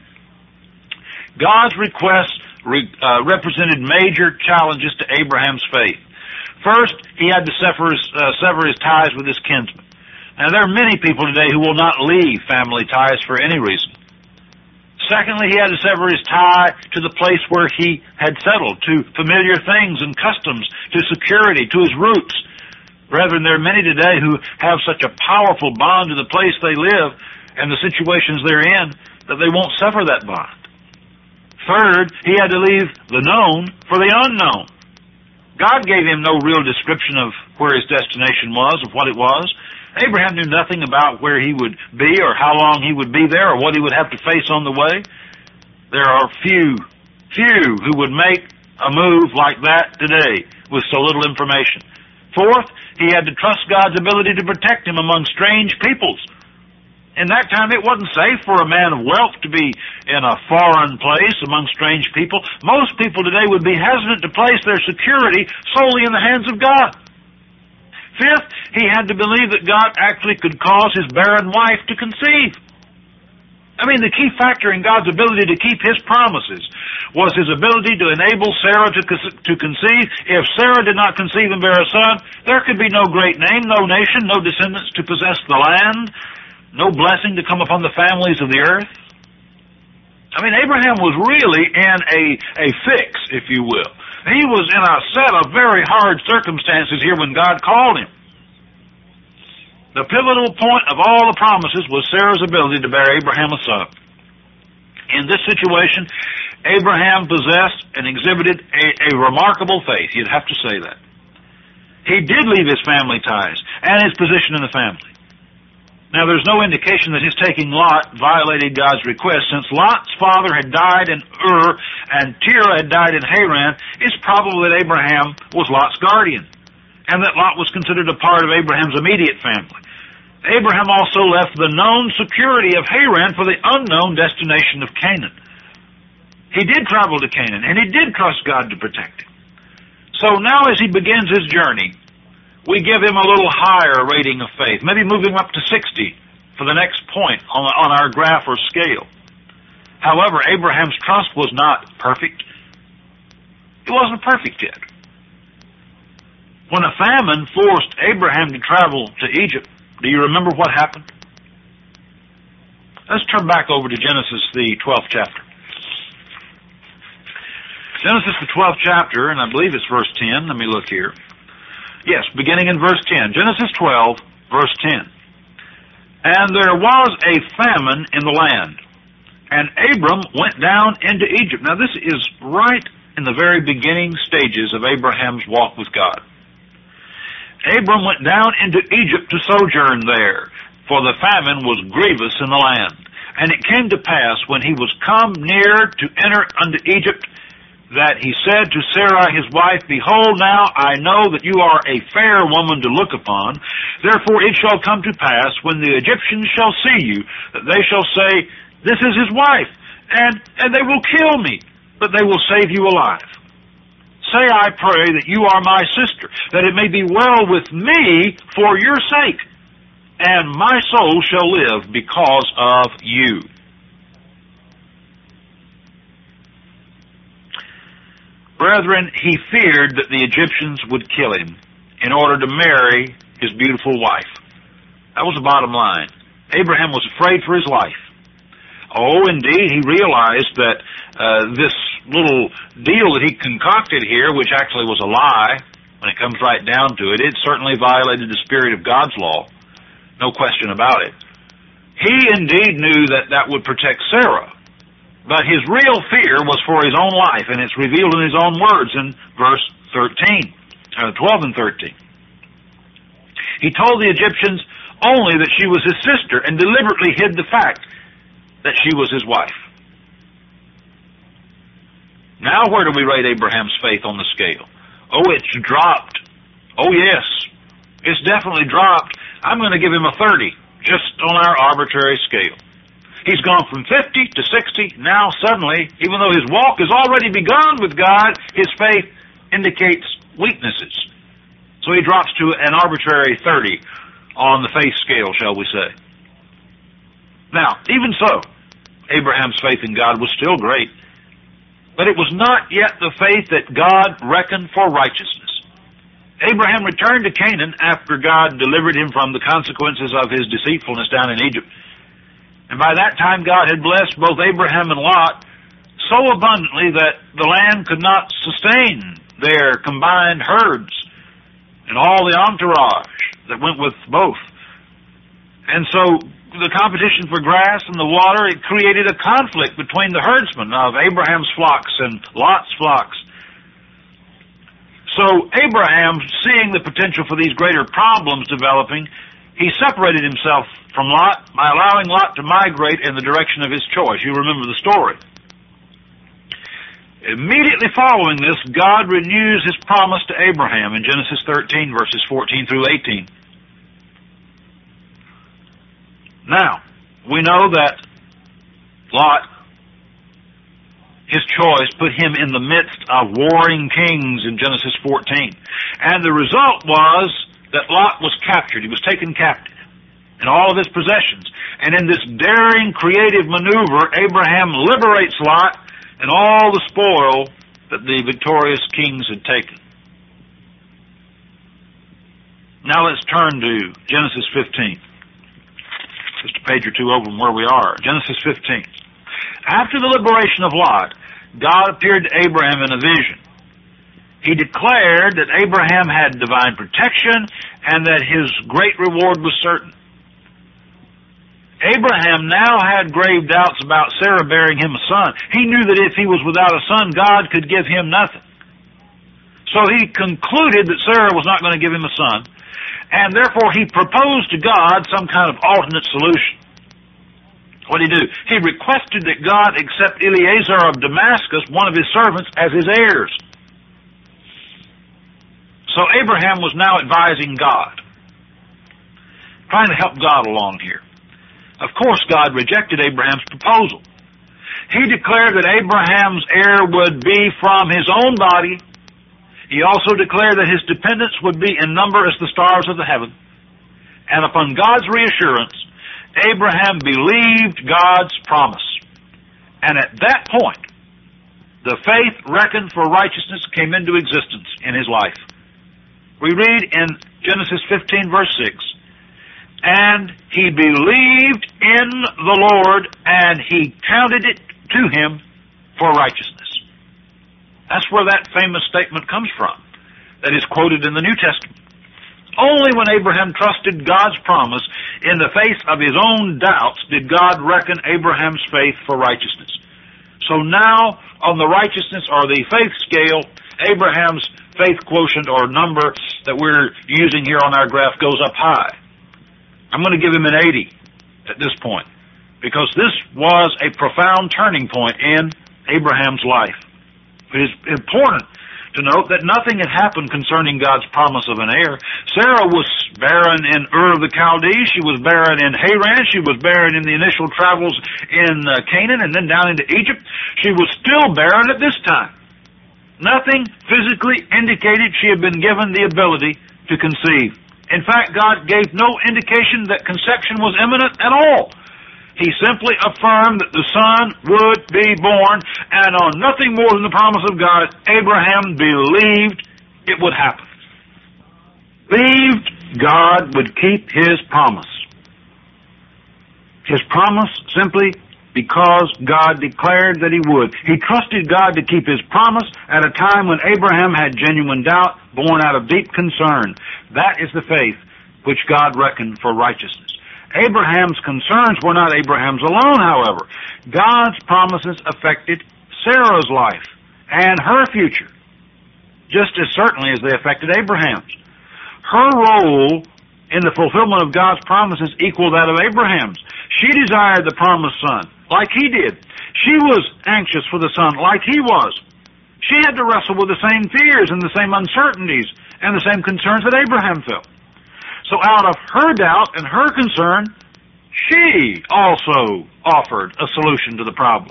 God's requests re, uh, represented major challenges to Abraham's faith. First, he had to sever his, uh, sever his ties with his kinsmen. Now, there are many people today who will not leave family ties for any reason. Secondly, he had to sever his tie to the place where he had settled, to familiar things and customs, to security, to his roots. Brethren, there are many today who have such a powerful bond to the place they live and the situations they're in that they won't sever that bond. Third, he had to leave the known for the unknown. God gave him no real description of where his destination was, of what it was. Abraham knew nothing about where he would be or how long he would be there or what he would have to face on the way. There are few, few who would make a move like that today with so little information. Fourth, he had to trust God's ability to protect him among strange peoples. In that time, it wasn't safe for a man of wealth to be in a foreign place among strange people. Most people today would be hesitant to place their security solely in the hands of God. Fifth, he had to believe that God actually could cause his barren wife to conceive. I mean, the key factor in God's ability to keep his promises was his ability to enable Sarah to, to conceive. If Sarah did not conceive and bear a son, there could be no great name, no nation, no descendants to possess the land, no blessing to come upon the families of the earth. I mean, Abraham was really in a, a fix, if you will. He was in a set of very hard circumstances here when God called him. The pivotal point of all the promises was Sarah's ability to bear Abraham a son. In this situation, Abraham possessed and exhibited a, a remarkable faith. You'd have to say that. He did leave his family ties and his position in the family. Now, there's no indication that his taking Lot violated God's request. Since Lot's father had died in Ur and Terah had died in Haran, it's probable that Abraham was Lot's guardian, and that Lot was considered a part of Abraham's immediate family. Abraham also left the known security of Haran for the unknown destination of Canaan. He did travel to Canaan, and he did trust God to protect him. So now as he begins his journey, we give him a little higher rating of faith, maybe moving up to sixty for the next point on, on our graph or scale. However, Abraham's trust was not perfect. It wasn't perfect yet. When a famine forced Abraham to travel to Egypt, do you remember what happened? Let's turn back over to Genesis, the twelfth chapter. Genesis, the twelfth chapter, and I believe it's verse ten. Let me look here. Yes, beginning in verse ten. Genesis twelve, verse ten. And there was a famine in the land, and Abram went down into Egypt. Now this is right in the very beginning stages of Abraham's walk with God. Abram went down into Egypt to sojourn there, for the famine was grievous in the land. And it came to pass, when he was come near to enter unto Egypt, that he said to Sarai his wife, Behold, now I know that you are a fair woman to look upon. Therefore it shall come to pass, when the Egyptians shall see you, that they shall say, This is his wife, and, and they will kill me, but they will save you alive. Say, I pray, that you are my sister, that it may be well with me for your sake, and my soul shall live because of you. Brethren, he feared that the Egyptians would kill him in order to marry his beautiful wife. That was the bottom line. Abraham was afraid for his life. Oh, indeed, he realized that uh, this little deal that he concocted here, which actually was a lie, when it comes right down to it, it certainly violated the spirit of God's law. No question about it. He indeed knew that that would protect Sarah. But his real fear was for his own life, and it's revealed in his own words in verse thirteen, uh, twelve and thirteen. He told the Egyptians only that she was his sister, and deliberately hid the fact that she was his wife. Now where do we rate Abraham's faith on the scale? Oh, it's dropped. Oh, yes, it's definitely dropped. I'm going to give him a thirty, just on our arbitrary scale. He's gone from fifty to sixty. Now suddenly, even though his walk has already begun with God, his faith indicates weaknesses. So he drops to an arbitrary thirty on the faith scale, shall we say. Now, even so, Abraham's faith in God was still great. But it was not yet the faith that God reckoned for righteousness. Abraham returned to Canaan after God delivered him from the consequences of his deceitfulness down in Egypt. And by that time, God had blessed both Abraham and Lot so abundantly that the land could not sustain their combined herds and all the entourage that went with both. And so the competition for grass and the water, it created a conflict between the herdsmen of Abraham's flocks and Lot's flocks. So Abraham, seeing the potential for these greater problems developing, he separated himself from Lot by allowing Lot to migrate in the direction of his choice. You remember the story. Immediately following this, God renews his promise to Abraham in Genesis thirteen, verses fourteen through eighteen. Now, we know that Lot, his choice, put him in the midst of warring kings in Genesis fourteen. And the result was that Lot was captured. He was taken captive, and all of his possessions. And in this daring, creative maneuver, Abraham liberates Lot and all the spoil that the victorious kings had taken. Now let's turn to Genesis fifteen. Just a page or two over from where we are. Genesis fifteen. After the liberation of Lot, God appeared to Abraham in a vision. He declared that Abraham had divine protection and that his great reward was certain. Abraham now had grave doubts about Sarah bearing him a son. He knew that if he was without a son, God could give him nothing. So he concluded that Sarah was not going to give him a son, and therefore he proposed to God some kind of alternate solution. What did he do? He requested that God accept Eliezer of Damascus, one of his servants, as his heirs. So Abraham was now advising God, trying to help God along here. Of course, God rejected Abraham's proposal. He declared that Abraham's heir would be from his own body. He also declared that his descendants would be in number as the stars of the heaven. And upon God's reassurance, Abraham believed God's promise. And at that point, the faith reckoned for righteousness came into existence in his life. We read in Genesis fifteen, verse six, and he believed in the Lord, and he counted it to him for righteousness. That's where that famous statement comes from that is quoted in the New Testament. Only when Abraham trusted God's promise in the face of his own doubts did God reckon Abraham's faith for righteousness. So now, on the righteousness or the faith scale, Abraham's faith quotient or number that we're using here on our graph goes up high. I'm going to give him an eighty at this point, because this was a profound turning point in Abraham's life. It is important to note that nothing had happened concerning God's promise of an heir. Sarah was barren in Ur of the Chaldees. She was barren in Haran. She was barren in the initial travels in uh, Canaan and then down into Egypt. She was still barren at this time. Nothing physically indicated she had been given the ability to conceive. In fact, God gave no indication that conception was imminent at all. He simply affirmed that the son would be born, and on nothing more than the promise of God, Abraham believed it would happen. Believed God would keep His promise. His promise simply because God declared that He would. He trusted God to keep His promise at a time when Abraham had genuine doubt, born out of deep concern. That is the faith which God reckoned for righteousness. Abraham's concerns were not Abraham's alone, however. God's promises affected Sarah's life and her future, just as certainly as they affected Abraham's. Her role in the fulfillment of God's promises equaled that of Abraham's. She desired the promised son, like he did. She was anxious for the son, like he was. She had to wrestle with the same fears and the same uncertainties and the same concerns that Abraham felt. So out of her doubt and her concern, she also offered a solution to the problem.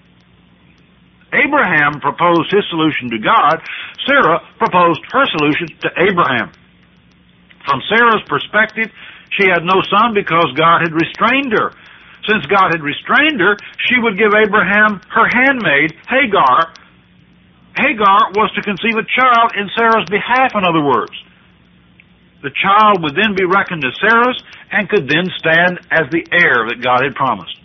Abraham proposed his solution to God. Sarah proposed her solution to Abraham. From Sarah's perspective, she had no son because God had restrained her. Since God had restrained her, she would give Abraham her handmaid, Hagar. Hagar was to conceive a child in Sarah's behalf, in other words. The child would then be reckoned as Sarah's and could then stand as the heir that God had promised.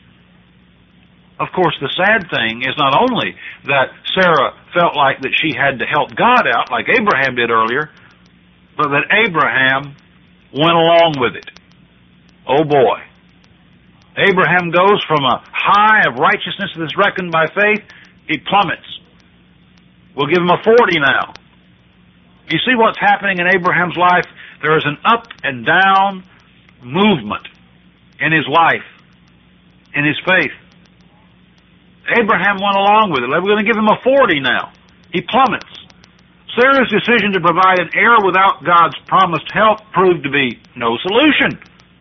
Of course, the sad thing is not only that Sarah felt like that she had to help God out, like Abraham did earlier, but that Abraham went along with it. Oh boy. Abraham goes from a high of righteousness that's reckoned by faith, he plummets. We'll give him a forty now. You see what's happening in Abraham's life? There is an up and down movement in his life, in his faith. Abraham went along with it. We're going to give him a forty now. He plummets. Sarah's decision to provide an heir without God's promised help proved to be no solution.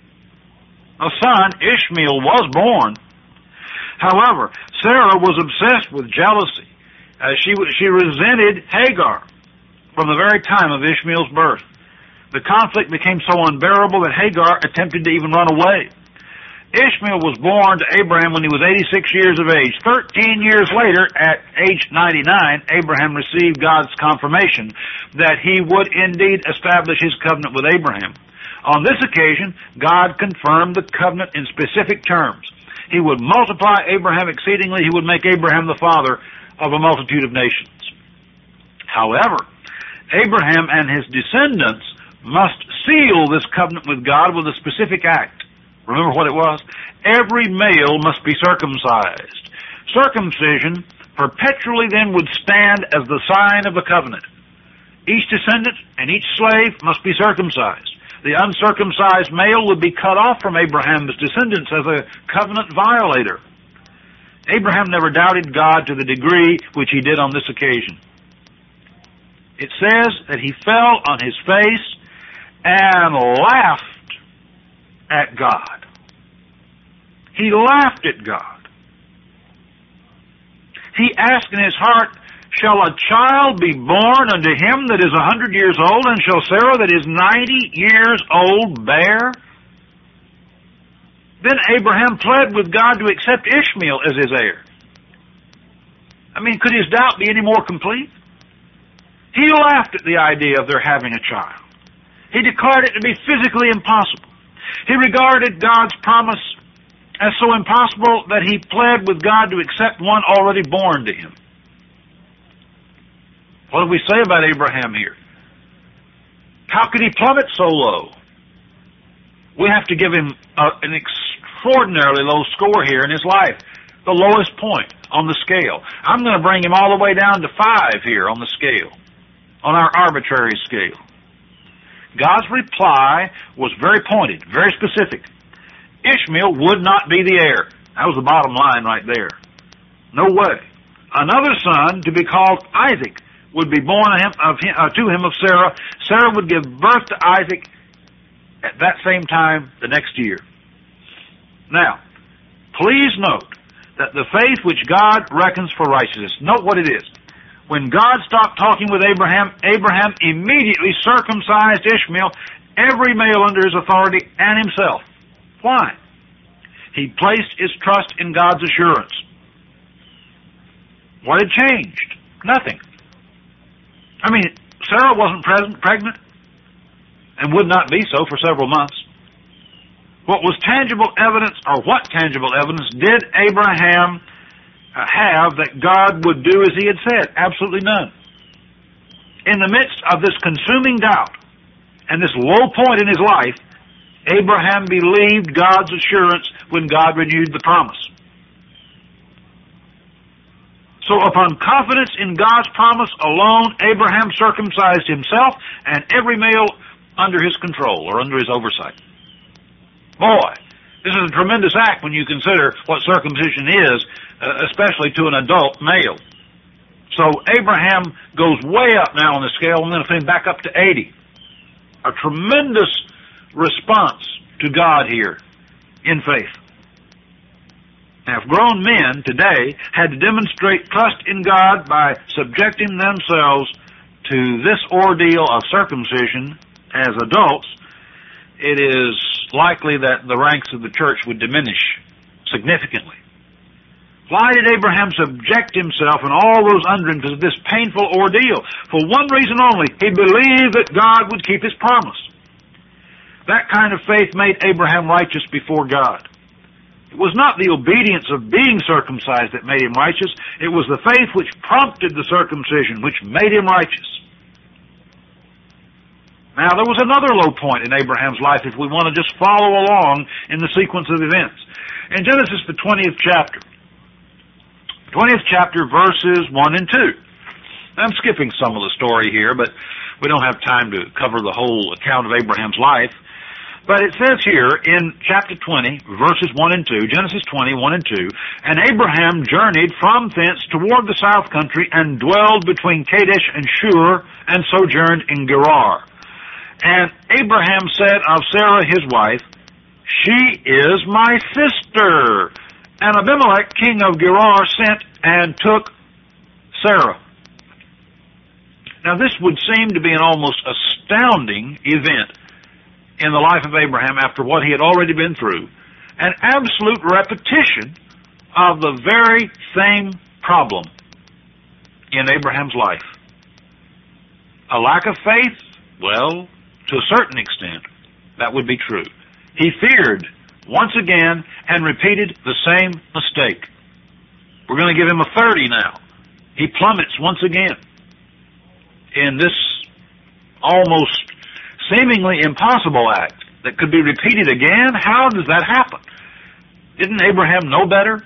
A son, Ishmael, was born. However, Sarah was obsessed with jealousy. Uh, she, she resented Hagar from the very time of Ishmael's birth. The conflict became so unbearable that Hagar attempted to even run away. Ishmael was born to Abraham when he was eighty-six years of age. Thirteen years later, at age ninety-nine, Abraham received God's confirmation that He would indeed establish His covenant with Abraham. On this occasion, God confirmed the covenant in specific terms. He would multiply Abraham exceedingly. He would make Abraham the father of a multitude of nations. However, Abraham and his descendants must seal this covenant with God with a specific act. Remember what it was? Every male must be circumcised. Circumcision perpetually then would stand as the sign of the covenant. Each descendant and each slave must be circumcised. The uncircumcised male would be cut off from Abraham's descendants as a covenant violator. Abraham never doubted God to the degree which he did on this occasion. It says that he fell on his face and laughed at God. He laughed at God. He asked in his heart, shall a child be born unto him that is a hundred years old, and shall Sarah that is ninety years old bear? Then Abraham pled with God to accept Ishmael as his heir. I mean, could his doubt be any more complete? He laughed at the idea of their having a child. He declared it to be physically impossible. He regarded God's promise as so impossible that he pled with God to accept one already born to him. What do we say about Abraham here? How could he plummet so low? We have to give him a, an extraordinarily low score here in his life, the lowest point on the scale. I'm going to bring him all the way down to five here on the scale, on our arbitrary scale. God's reply was very pointed, very specific. Ishmael would not be the heir. That was the bottom line right there. No way. Another son to be called Isaac would be born of him, of him, uh, to him of Sarah. Sarah would give birth to Isaac at that same time the next year. Now, please note that the faith which God reckons for righteousness, note what it is. When God stopped talking with Abraham, Abraham immediately circumcised Ishmael, every male under his authority, and himself. Why? He placed his trust in God's assurance. What had changed? Nothing. I mean, Sarah wasn't present, pregnant, and would not be so for several months. What was tangible evidence, or what tangible evidence did Abraham have that God would do as he had said? Absolutely none. In the midst of this consuming doubt and this low point in his life, Abraham believed God's assurance when God renewed the promise. So upon confidence in God's promise alone, Abraham circumcised himself and every male under his control or under his oversight. Boy, this is a tremendous act when you consider what circumcision is, uh, especially to an adult male. So Abraham goes way up now on the scale. I'm going to put him back up to eighty. A tremendous response to God here in faith. Now, if grown men today had to demonstrate trust in God by subjecting themselves to this ordeal of circumcision as adults, it is likely that the ranks of the church would diminish significantly. Why did Abraham subject himself and all those underings to this painful ordeal? For one reason only: he believed that God would keep his promise. That kind of faith made Abraham righteous before God. It was not the obedience of being circumcised that made him righteous. It was the faith which prompted the circumcision which made him righteous. Now, there was another low point in Abraham's life if we want to just follow along in the sequence of events. In Genesis, the twentieth chapter, twentieth chapter, verses one and two. I'm skipping some of the story here, but we don't have time to cover the whole account of Abraham's life. But it says here in chapter twenty, verses one and two, Genesis twenty, one and two, "And Abraham journeyed from thence toward the south country, and dwelled between Kadesh and Shur, and sojourned in Gerar. And Abraham said of Sarah his wife, She is my sister. And Abimelech, king of Gerar, sent and took Sarah." Now this would seem to be an almost astounding event in the life of Abraham after what he had already been through. An absolute repetition of the very same problem in Abraham's life. A lack of faith? Well, to a certain extent, that would be true. He feared once again and repeated the same mistake. We're going to give him a thirty now. He plummets once again in this almost seemingly impossible act that could be repeated again. How does that happen? Didn't Abraham know better?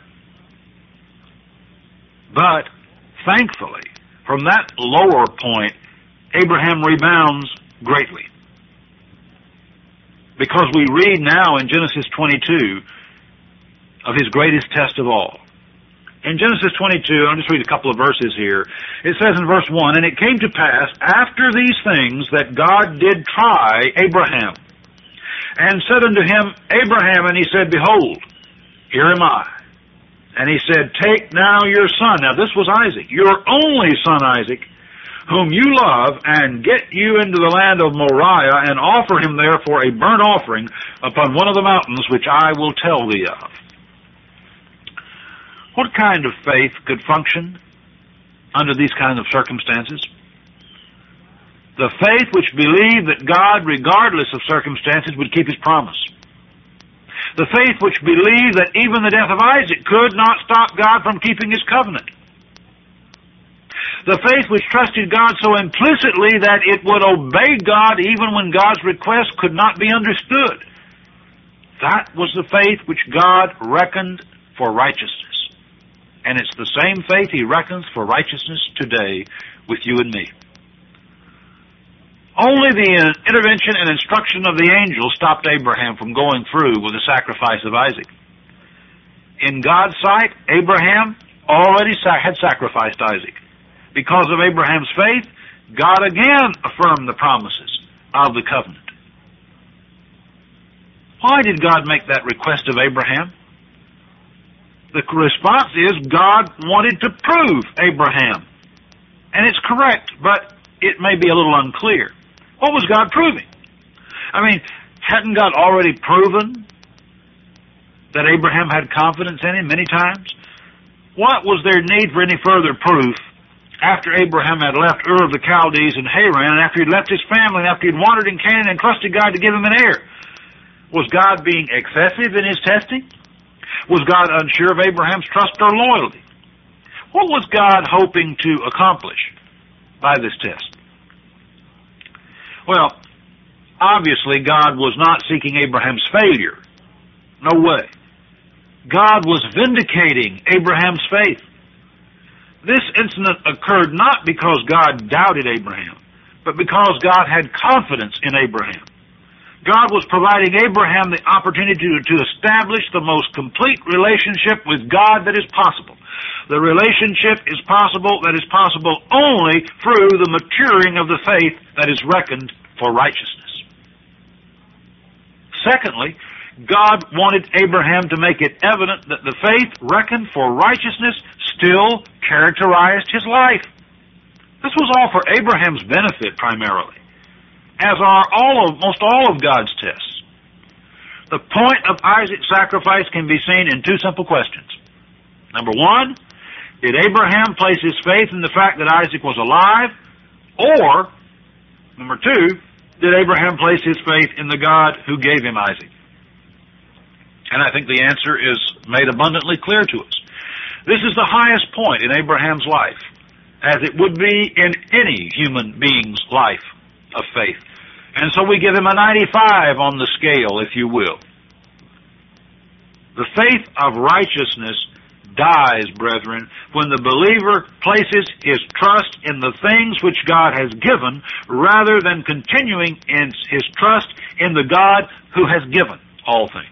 But thankfully, from that lower point, Abraham rebounds greatly. Because we read now in Genesis twenty-two of his greatest test of all. In Genesis twenty-two, I'll just read a couple of verses here. It says in verse one, "And it came to pass after these things that God did try Abraham, and said unto him, Abraham, and he said, Behold, here am I. And he said, Take now your son." Now this was Isaac, "your only son Isaac, whom you love, and get you into the land of Moriah, and offer him there for a burnt offering upon one of the mountains which I will tell thee of." What kind of faith could function under these kinds of circumstances? The faith which believed that God, regardless of circumstances, would keep his promise. The faith which believed that even the death of Isaac could not stop God from keeping his covenant. The faith which trusted God so implicitly that it would obey God even when God's request could not be understood. That was the faith which God reckoned for righteousness. And it's the same faith he reckons for righteousness today with you and me. Only the intervention and instruction of the angel stopped Abraham from going through with the sacrifice of Isaac. In God's sight, Abraham already had sacrificed Isaac. because of Abraham's faith, God again affirmed the promises of the covenant. Why did God make that request of Abraham? The response is God wanted to prove Abraham. And it's correct, but it may be a little unclear. What was God proving? I mean, hadn't God already proven that Abraham had confidence in him many times? What was there need for any further proof after Abraham had left Ur of the Chaldees and Haran, and after he'd left his family, and after he'd wandered in Canaan and trusted God to give him an heir? Was God being excessive in his testing? Was God unsure of Abraham's trust or loyalty? What was God hoping to accomplish by this test? Well, obviously God was not seeking Abraham's failure. No way. God was vindicating Abraham's faith. This incident occurred not because God doubted Abraham, but because God had confidence in Abraham. God was providing Abraham the opportunity to, to establish the most complete relationship with God that is possible. The relationship is possible that is possible only through the maturing of the faith that is reckoned for righteousness. Secondly, God wanted Abraham to make it evident that the faith reckoned for righteousness still characterized his life. This was all for Abraham's benefit primarily, as are all of, most all of God's tests. The point of Isaac's sacrifice can be seen in two simple questions. Number one, did Abraham place his faith in the fact that Isaac was alive? Or, number two, did Abraham place his faith in the God who gave him Isaac? And I think the answer is made abundantly clear to us. This is the highest point in Abraham's life, as it would be in any human being's life of faith. And so we give him a ninety-five on the scale, if you will. The faith of righteousness dies, brethren, when the believer places his trust in the things which God has given, rather than continuing in his trust in the God who has given all things.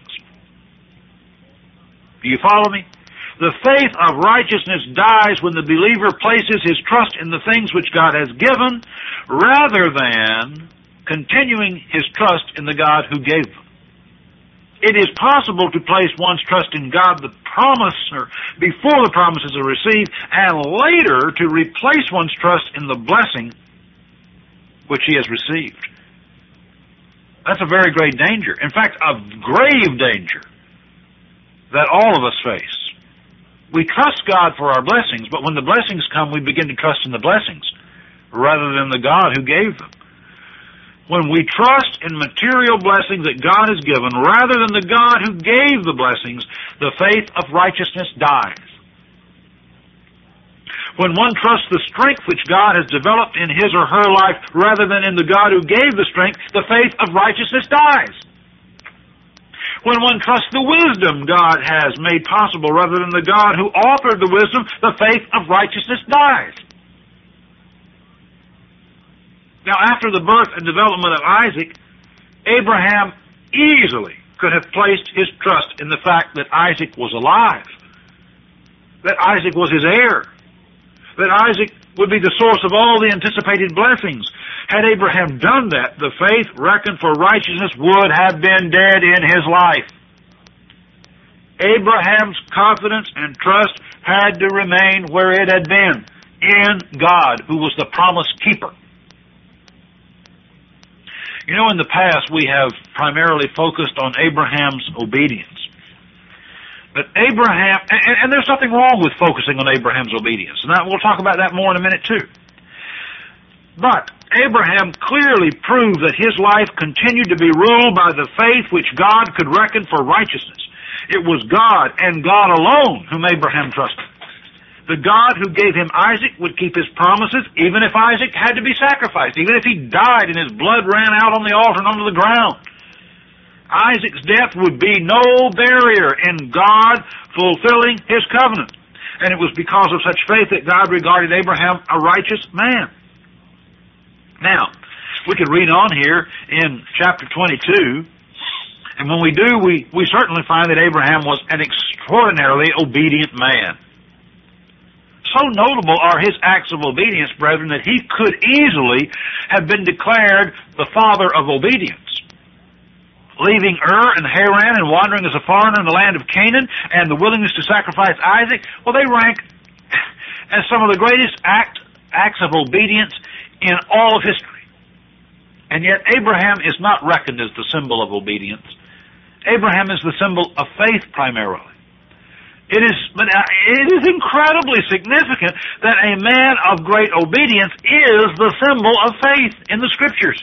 Do you follow me? The faith of righteousness dies when the believer places his trust in the things which God has given, rather than continuing his trust in the God who gave them. It is possible to place one's trust in God, the promiser, before the promises are received, and later to replace one's trust in the blessing which he has received. That's a very great danger. In fact, a grave danger that all of us face. We trust God for our blessings, but when the blessings come, we begin to trust in the blessings rather than the God who gave them. When we trust in material blessings that God has given rather than the God who gave the blessings, the faith of righteousness dies. When one trusts the strength which God has developed in his or her life rather than in the God who gave the strength, the faith of righteousness dies. When one trusts the wisdom God has made possible rather than the God who authored the wisdom, the faith of righteousness dies. Now, after the birth and development of Isaac, Abraham easily could have placed his trust in the fact that Isaac was alive, that Isaac was his heir, that Isaac would be the source of all the anticipated blessings. Had Abraham done that, the faith reckoned for righteousness would have been dead in his life. Abraham's confidence and trust had to remain where it had been, in God, who was the promise keeper. You know, in the past we have primarily focused on Abraham's obedience. But Abraham, and, and there's nothing wrong with focusing on Abraham's obedience. And that, we'll talk about that more in a minute too. But Abraham clearly proved that his life continued to be ruled by the faith which God could reckon for righteousness. It was God and God alone whom Abraham trusted. The God who gave him Isaac would keep his promises even if Isaac had to be sacrificed, even if he died and his blood ran out on the altar and onto the ground. Isaac's death would be no barrier in God fulfilling his covenant. And it was because of such faith that God regarded Abraham a righteous man. Now, we could read on here in chapter twenty-two, and when we do, we, we certainly find that Abraham was an extraordinarily obedient man. so notable are his acts of obedience, brethren, that he could easily have been declared the father of obedience. Leaving Ur and Haran and wandering as a foreigner in the land of Canaan and the willingness to sacrifice Isaac, well, they rank as some of the greatest act, acts of obedience in all of history. And yet Abraham is not reckoned as the symbol of obedience. Abraham is the symbol of faith primarily. It is, it is incredibly significant that a man of great obedience is the symbol of faith in the Scriptures.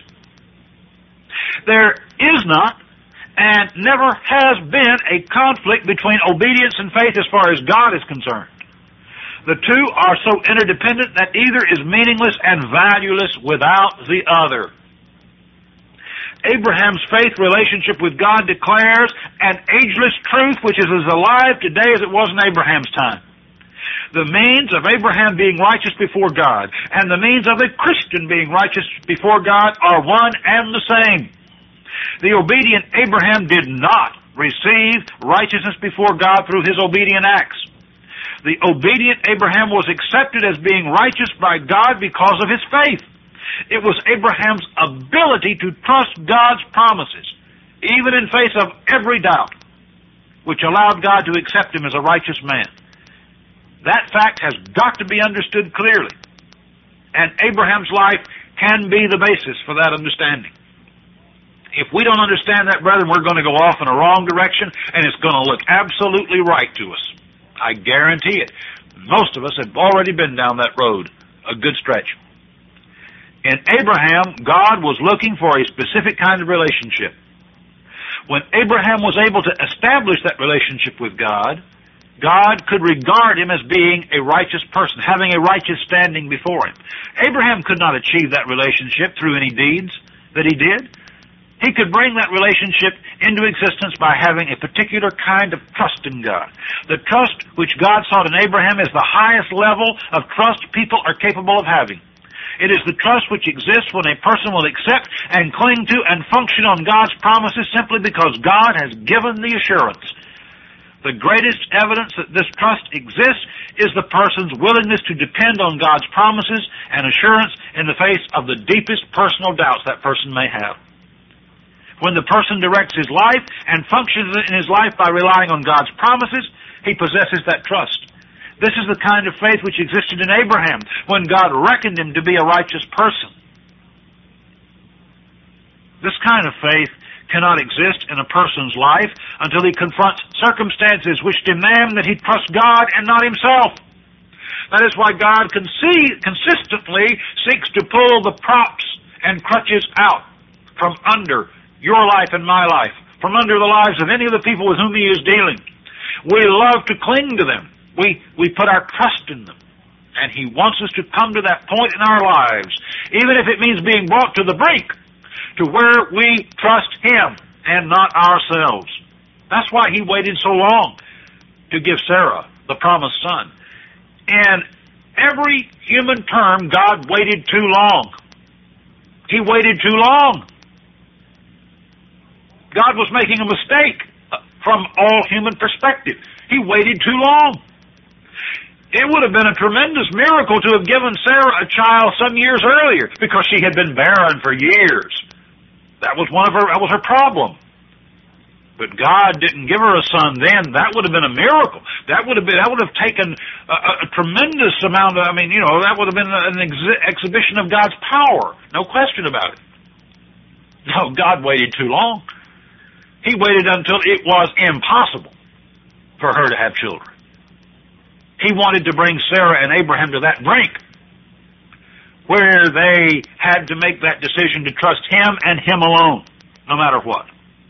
There is not and never has been a conflict between obedience and faith as far as God is concerned. The two are so interdependent that either is meaningless and valueless without the other. Abraham's faith relationship with God declares an ageless truth which is as alive today as it was in Abraham's time. The means of Abraham being righteous before God and the means of a Christian being righteous before God are one and the same. The obedient Abraham did not receive righteousness before God through his obedient acts. The obedient Abraham was accepted as being righteous by God because of his faith. It was Abraham's ability to trust God's promises, even in face of every doubt, which allowed God to accept him as a righteous man. That fact has got to be understood clearly, and Abraham's life can be the basis for that understanding. If we don't understand that, brethren, we're going to go off in a wrong direction, and it's going to look absolutely right to us. I guarantee it. Most of us have already been down that road a good stretch. In Abraham, God was looking for a specific kind of relationship. When Abraham was able to establish that relationship with God, God could regard him as being a righteous person, having a righteous standing before him. Abraham could not achieve that relationship through any deeds that he did. He could bring that relationship into existence by having a particular kind of trust in God. The trust which God sought in Abraham is the highest level of trust people are capable of having. It is the trust which exists when a person will accept and cling to and function on God's promises simply because God has given the assurance. The greatest evidence that this trust exists is the person's willingness to depend on God's promises and assurance in the face of the deepest personal doubts that person may have. When the person directs his life and functions in his life by relying on God's promises, he possesses that trust. This is the kind of faith which existed in Abraham when God reckoned him to be a righteous person. This kind of faith cannot exist in a person's life until he confronts circumstances which demand that he trust God and not himself. That is why God can see, consistently seeks to pull the props and crutches out from under your life and my life, from under the lives of any of the people with whom he is dealing. We love to cling to them. We, we put our trust in them. And he wants us to come to that point in our lives, even if it means being brought to the brink, to where we trust him and not ourselves. That's why he waited so long to give Sarah the promised son. In every human term, God waited too long. He waited too long. God was making a mistake from all human perspective. He waited too long. It would have been a tremendous miracle to have given Sarah a child some years earlier because she had been barren for years. That was one of her, that was her problem. But God didn't give her a son then. That would have been a miracle. That would have been, that would have taken a, a, a tremendous amount of, I mean, you know, that would have been an ex- exhibition of God's power. No question about it. No, God waited too long. He waited until it was impossible for her to have children. He wanted to bring Sarah and Abraham to that brink where they had to make that decision to trust him and him alone, no matter what.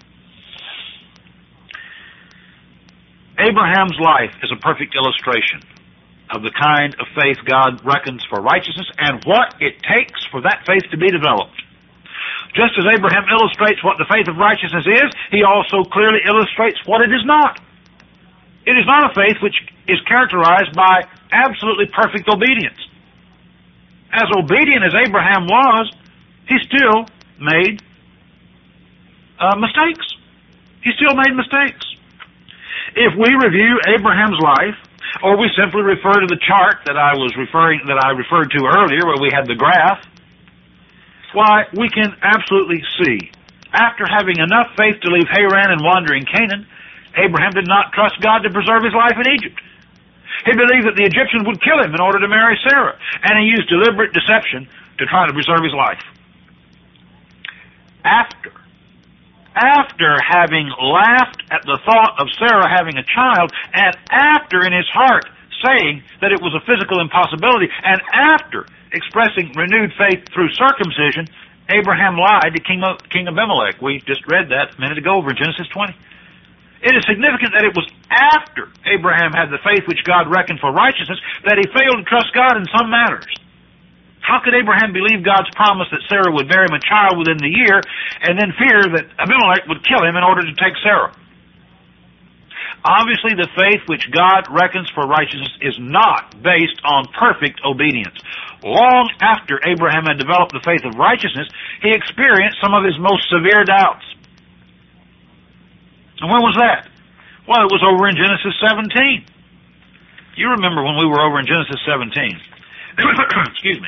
Abraham's life is a perfect illustration of the kind of faith God reckons for righteousness and what it takes for that faith to be developed. Just as Abraham illustrates what the faith of righteousness is, he also clearly illustrates what it is not. It is not a faith which is characterized by absolutely perfect obedience. As obedient as Abraham was, he still made uh, mistakes. He still made mistakes. If we review Abraham's life, Or we simply refer to the chart that I was referring, that I referred to earlier, where we had the graph. Why, we can absolutely see, after having enough faith to leave Haran and wander in Canaan, Abraham did not trust God to preserve his life in Egypt. He believed that the Egyptians would kill him in order to marry Sarah, and he used deliberate deception to try to preserve his life. After, after having laughed at the thought of Sarah having a child, and after in his heart saying that it was a physical impossibility, and after expressing renewed faith through circumcision, Abraham lied to King, King Abimelech. We just read that a minute ago over in Genesis twenty. It is significant that it was after Abraham had the faith which God reckoned for righteousness that he failed to trust God in some matters. How could Abraham believe God's promise that Sarah would bear him a child within the year and then fear that Abimelech would kill him in order to take Sarah? Obviously, the faith which God reckons for righteousness is not based on perfect obedience. Long after Abraham had developed the faith of righteousness, he experienced some of his most severe doubts. And when was that? Well, it was over in Genesis seventeen. You remember when we were over in Genesis seventeen. Excuse me.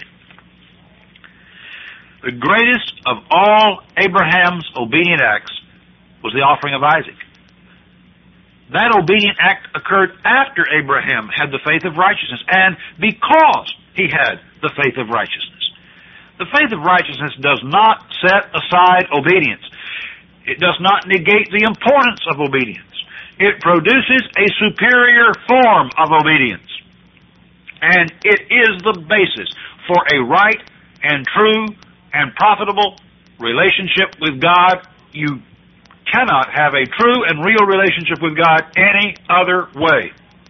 The greatest of all Abraham's obedient acts was the offering of Isaac. That obedient act occurred after Abraham had the faith of righteousness, and because he had the faith of righteousness. The faith of righteousness does not set aside obedience. It does not negate the importance of obedience. It produces a superior form of obedience. And it is the basis for a right and true and profitable relationship with God. You cannot have a true and real relationship with God any other way.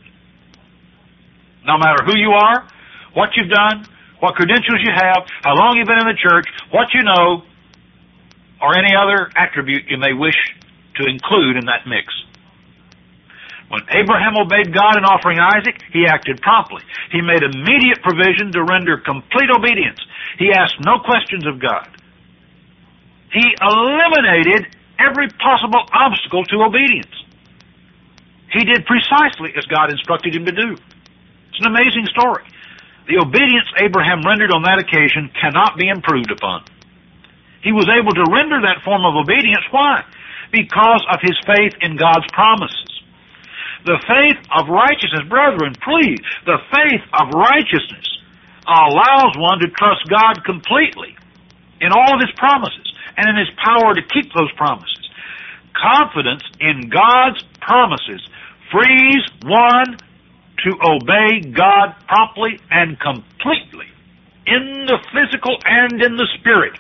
No matter who you are, what you've done, what credentials you have, how long you've been in the church, what you know, or any other attribute you may wish to include in that mix. When Abraham obeyed God in offering Isaac, he acted promptly. He made immediate provision to render complete obedience. He asked no questions of God. He eliminated every possible obstacle to obedience. He did precisely as God instructed him to do. It's an amazing story. The obedience Abraham rendered on that occasion cannot be improved upon. He was able to render that form of obedience. Why? Because of his faith in God's promises. The faith of righteousness, brethren, please, the faith of righteousness allows one to trust God completely in all of his promises and in his power to keep those promises. Confidence in God's promises frees one to obey God promptly and completely in the physical and in the spirit.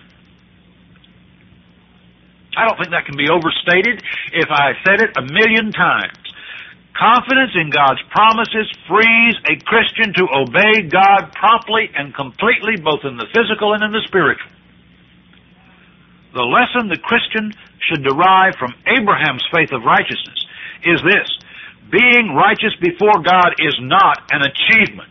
I don't think that can be overstated if I said it a million times. Confidence in God's promises frees a Christian to obey God promptly and completely, both in the physical and in the spiritual. The lesson the Christian should derive from Abraham's faith of righteousness is this: being righteous before God is not an achievement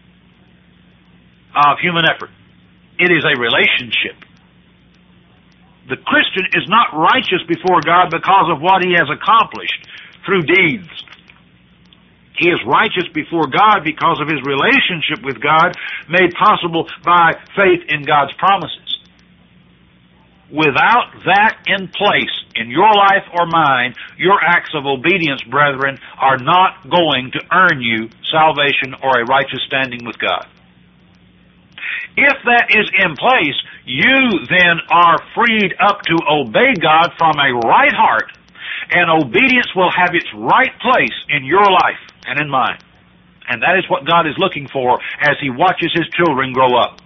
of human effort. It is a relationship. The Christian is not righteous before God because of what he has accomplished through deeds. He is righteous before God because of his relationship with God made possible by faith in God's promises. Without that in place in your life or mine, your acts of obedience, brethren, are not going to earn you salvation or a righteous standing with God. If that is in place, you then are freed up to obey God from a right heart, and obedience will have its right place in your life and in mine. And that is what God is looking for as He watches His children grow up.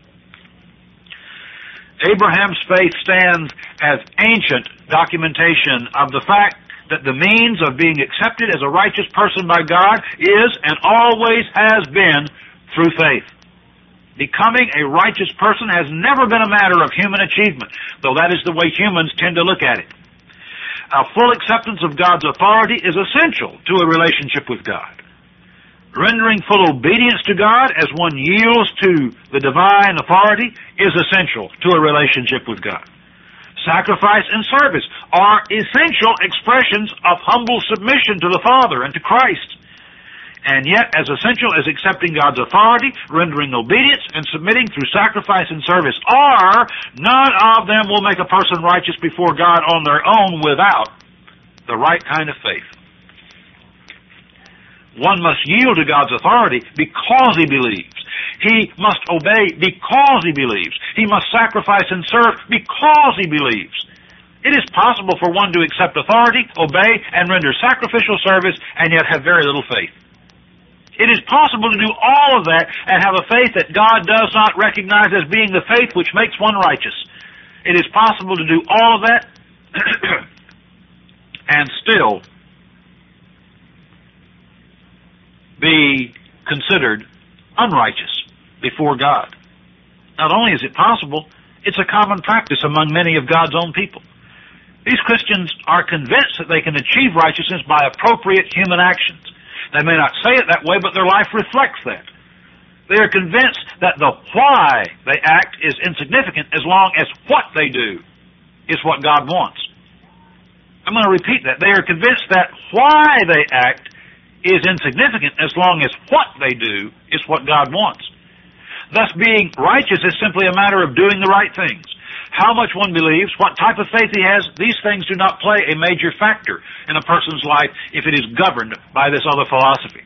Abraham's faith stands as ancient documentation of the fact that the means of being accepted as a righteous person by God is and always has been through faith. Becoming a righteous person has never been a matter of human achievement, though that is the way humans tend to look at it. A full acceptance of God's authority is essential to a relationship with God. Rendering full obedience to God as one yields to the divine authority is essential to a relationship with God. Sacrifice and service are essential expressions of humble submission to the Father and to Christ. and yet as essential as accepting God's authority, rendering obedience, and submitting through sacrifice and service are, none of them will make a person righteous before God on their own without the right kind of faith. One must yield to God's authority because he believes. He must obey because he believes. He must sacrifice and serve because he believes. It is possible for one to accept authority, obey, and render sacrificial service, and yet have very little faith. It is possible to do all of that and have a faith that God does not recognize as being the faith which makes one righteous. It is possible to do all of that and still be considered unrighteous before God. Not only is it possible, it's a common practice among many of God's own people. These Christians are convinced that they can achieve righteousness by appropriate human actions. They may not say it that way, but their life reflects that. They are convinced that the why they act is insignificant as long as what they do is what God wants. I'm going to repeat that. They are convinced that why they act is insignificant as long as what they do is what God wants. Thus, being righteous is simply a matter of doing the right things. How much one believes, what type of faith he has, these things do not play a major factor in a person's life if it is governed by this other philosophy.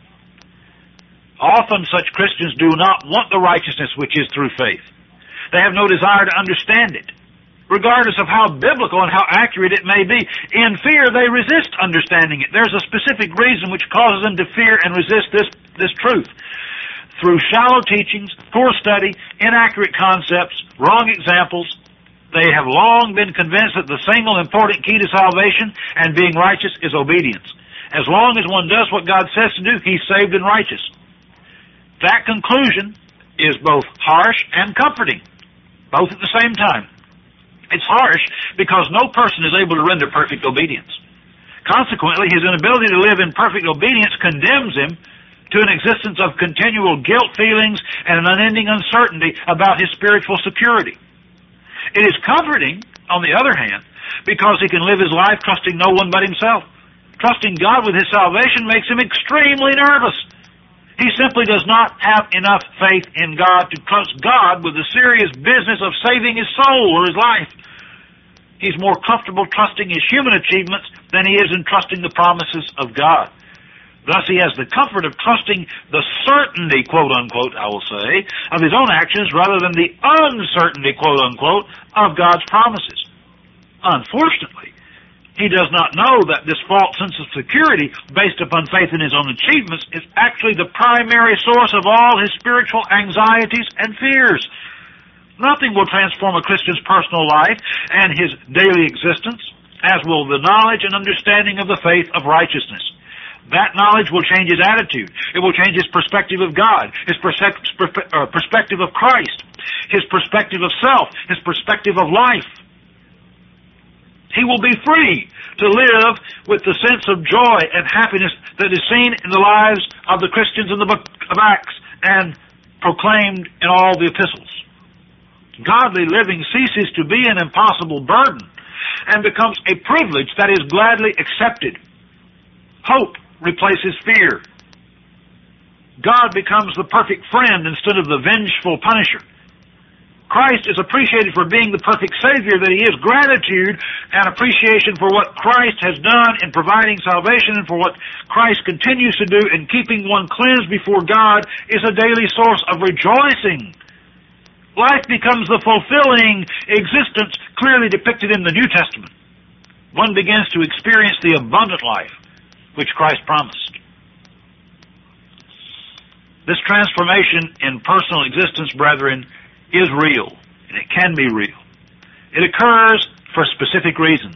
Often such Christians do not want the righteousness which is through faith. They have no desire to understand it, regardless of how biblical and how accurate it may be. In fear, they resist understanding it. There's a specific reason which causes them to fear and resist this, this truth. Through shallow teachings, poor study, inaccurate concepts, wrong examples, they have long been convinced that the single important key to salvation and being righteous is obedience. As long as one does what God says to do, he's saved and righteous. That conclusion is both harsh and comforting, both at the same time. It's harsh because no person is able to render perfect obedience. Consequently, his inability to live in perfect obedience condemns him to an existence of continual guilt feelings and an unending uncertainty about his spiritual security. It is comforting, on the other hand, because he can live his life trusting no one but himself. Trusting God with his salvation makes him extremely nervous. He simply does not have enough faith in God to trust God with the serious business of saving his soul or his life. He's more comfortable trusting his human achievements than he is in trusting the promises of God. Thus he has the comfort of trusting the certainty, quote-unquote, I will say, of his own actions rather than the uncertainty, quote-unquote, of God's promises. Unfortunately, he does not know that this false sense of security based upon faith in his own achievements is actually the primary source of all his spiritual anxieties and fears. Nothing will transform a Christian's personal life and his daily existence as will the knowledge and understanding of the faith of righteousness. That knowledge will change his attitude. It will change his perspective of God, his perspective of Christ, his perspective of self, his perspective of life. He will be free to live with the sense of joy and happiness that is seen in the lives of the Christians in the book of Acts and proclaimed in all the epistles. Godly living ceases to be an impossible burden and becomes a privilege that is gladly accepted. Hope replaces fear. God becomes the perfect friend instead of the vengeful punisher. Christ is appreciated for being the perfect Savior that he is. Gratitude and appreciation for what Christ has done in providing salvation and for what Christ continues to do in keeping one cleansed before God is a daily source of rejoicing. Life becomes the fulfilling existence clearly depicted in the New Testament. One begins to experience the abundant life which Christ promised. This transformation in personal existence, brethren, is real, and it can be real. It occurs for specific reasons.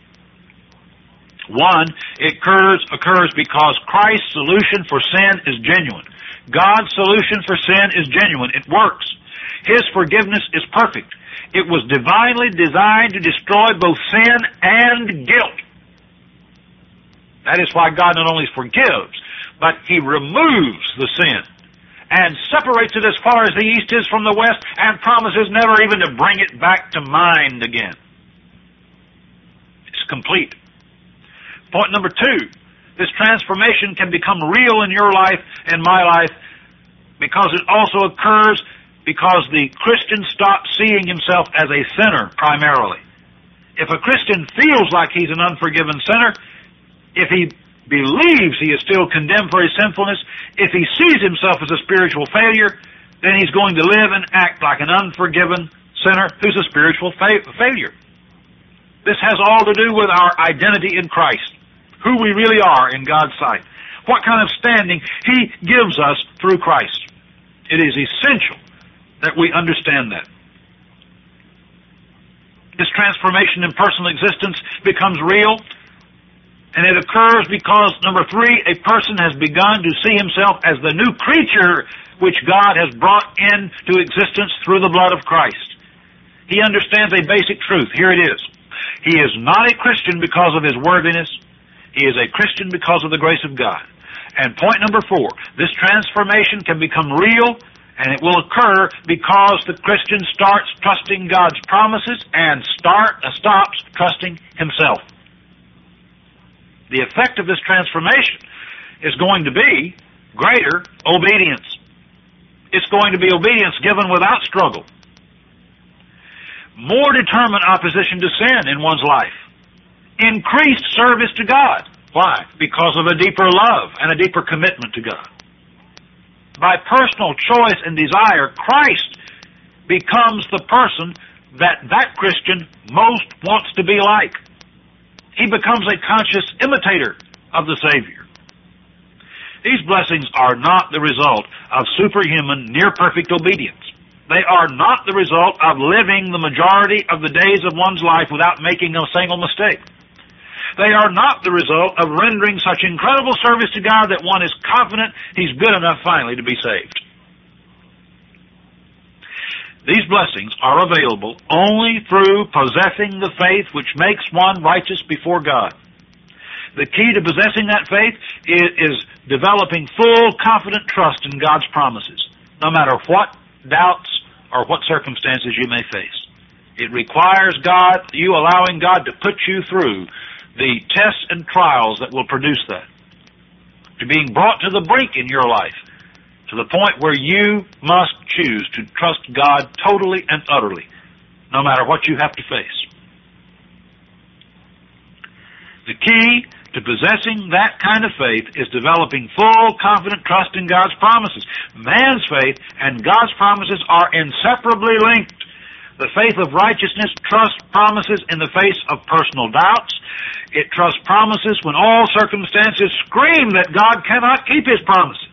One, it occurs, occurs because Christ's solution for sin is genuine. God's solution for sin is genuine. It works. His forgiveness is perfect. It was divinely designed to destroy both sin and guilt. That is why God not only forgives, but he removes the sin and separates it as far as the east is from the west and promises never even to bring it back to mind again. It's complete. Point number two, This transformation can become real in your life and my life because it also occurs because the Christian stops seeing himself as a sinner primarily. If a Christian feels like he's an unforgiven sinner, if he believes he is still condemned for his sinfulness, if he sees himself as a spiritual failure, then he's going to live and act like an unforgiven sinner who's a spiritual fa- failure. This has all to do with our identity in Christ, who we really are in God's sight, what kind of standing He gives us through Christ. It is essential that we understand that. This transformation in personal existence becomes real, and it occurs because, number three, a person has begun to see himself as the new creature which God has brought into existence through the blood of Christ. He understands a basic truth. Here it is. He is not a Christian because of his worthiness. He is a Christian because of the grace of God. And point number four, this transformation can become real, and it will occur because the Christian starts trusting God's promises and start uh, stops trusting himself. The effect of this transformation is going to be greater obedience. It's going to be obedience given without struggle. More determined opposition to sin in one's life. Increased service to God. Why? Because of a deeper love and a deeper commitment to God. By personal choice and desire, Christ becomes the person that that Christian most wants to be like. He becomes a conscious imitator of the Savior. These blessings are not the result of superhuman, near-perfect obedience. They are not the result of living the majority of the days of one's life without making a single mistake. They are not the result of rendering such incredible service to God that one is confident He's good enough finally to be saved. These blessings are available only through possessing the faith which makes one righteous before God. The key to possessing that faith is, is developing full, confident trust in God's promises, no matter what doubts or what circumstances you may face. It requires God, you allowing God to put you through the tests and trials that will produce that. To being brought to the brink in your life, to the point where you must choose to trust God totally and utterly, no matter what you have to face. The key to possessing that kind of faith is developing full, confident trust in God's promises. Man's faith and God's promises are inseparably linked. The faith of righteousness trusts promises in the face of personal doubts. It trusts promises when all circumstances scream that God cannot keep His promises.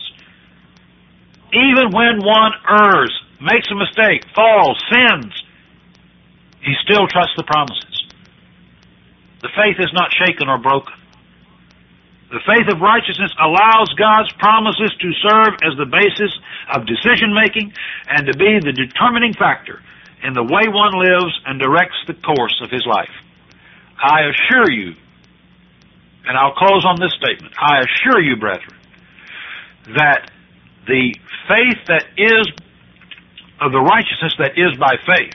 Even when one errs, makes a mistake, falls, sins, he still trusts the promises. The faith is not shaken or broken. The faith of righteousness allows God's promises to serve as the basis of decision-making and to be the determining factor in the way one lives and directs the course of his life. I assure you, and I'll close on this statement, I assure you, brethren, that the faith that is, of the righteousness that is by faith,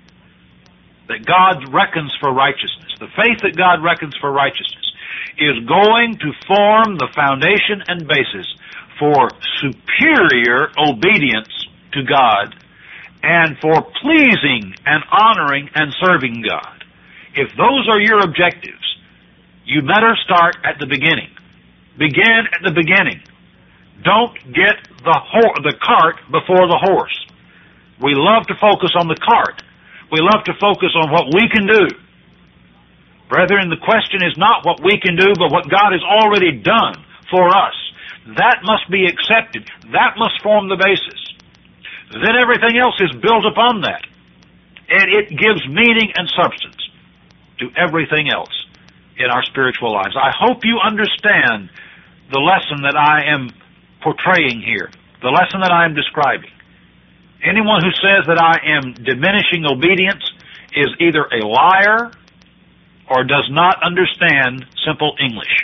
that God reckons for righteousness, the faith that God reckons for righteousness, is going to form the foundation and basis for superior obedience to God and for pleasing and honoring and serving God. If those are your objectives, you better start at the beginning. Begin at the beginning. Don't get the ho- the cart before the horse. We love to focus on the cart. We love to focus on what we can do. Brethren, the question is not what we can do, but what God has already done for us. That must be accepted. That must form the basis. Then everything else is built upon that. And it gives meaning and substance to everything else in our spiritual lives. I hope you understand the lesson that I am portraying here, the lesson that I am describing. Anyone who says that I am diminishing obedience is either a liar or does not understand simple English.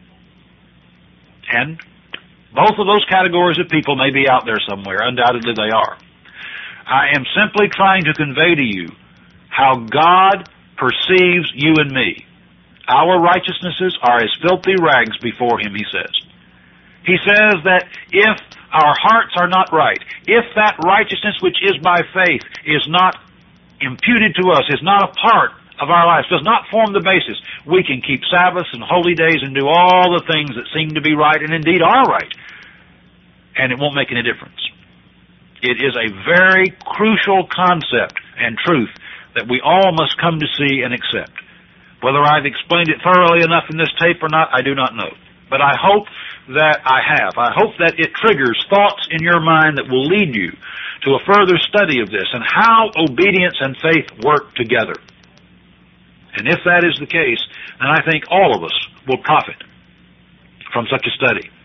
And both of those categories of people may be out there somewhere. Undoubtedly they are. I am simply trying to convey to you how God perceives you and me. Our righteousnesses are as filthy rags before Him, He says. He says that if our hearts are not right, if that righteousness which is by faith is not imputed to us, is not a part of our lives, does not form the basis, we can keep Sabbaths and holy days and do all the things that seem to be right and indeed are right, and it won't make any difference. It is a very crucial concept and truth that we all must come to see and accept. Whether I've explained it thoroughly enough in this tape or not, I do not know. But I hope that I have. I hope that it triggers thoughts in your mind that will lead you to a further study of this and how obedience and faith work together. And if that is the case, then I think all of us will profit from such a study.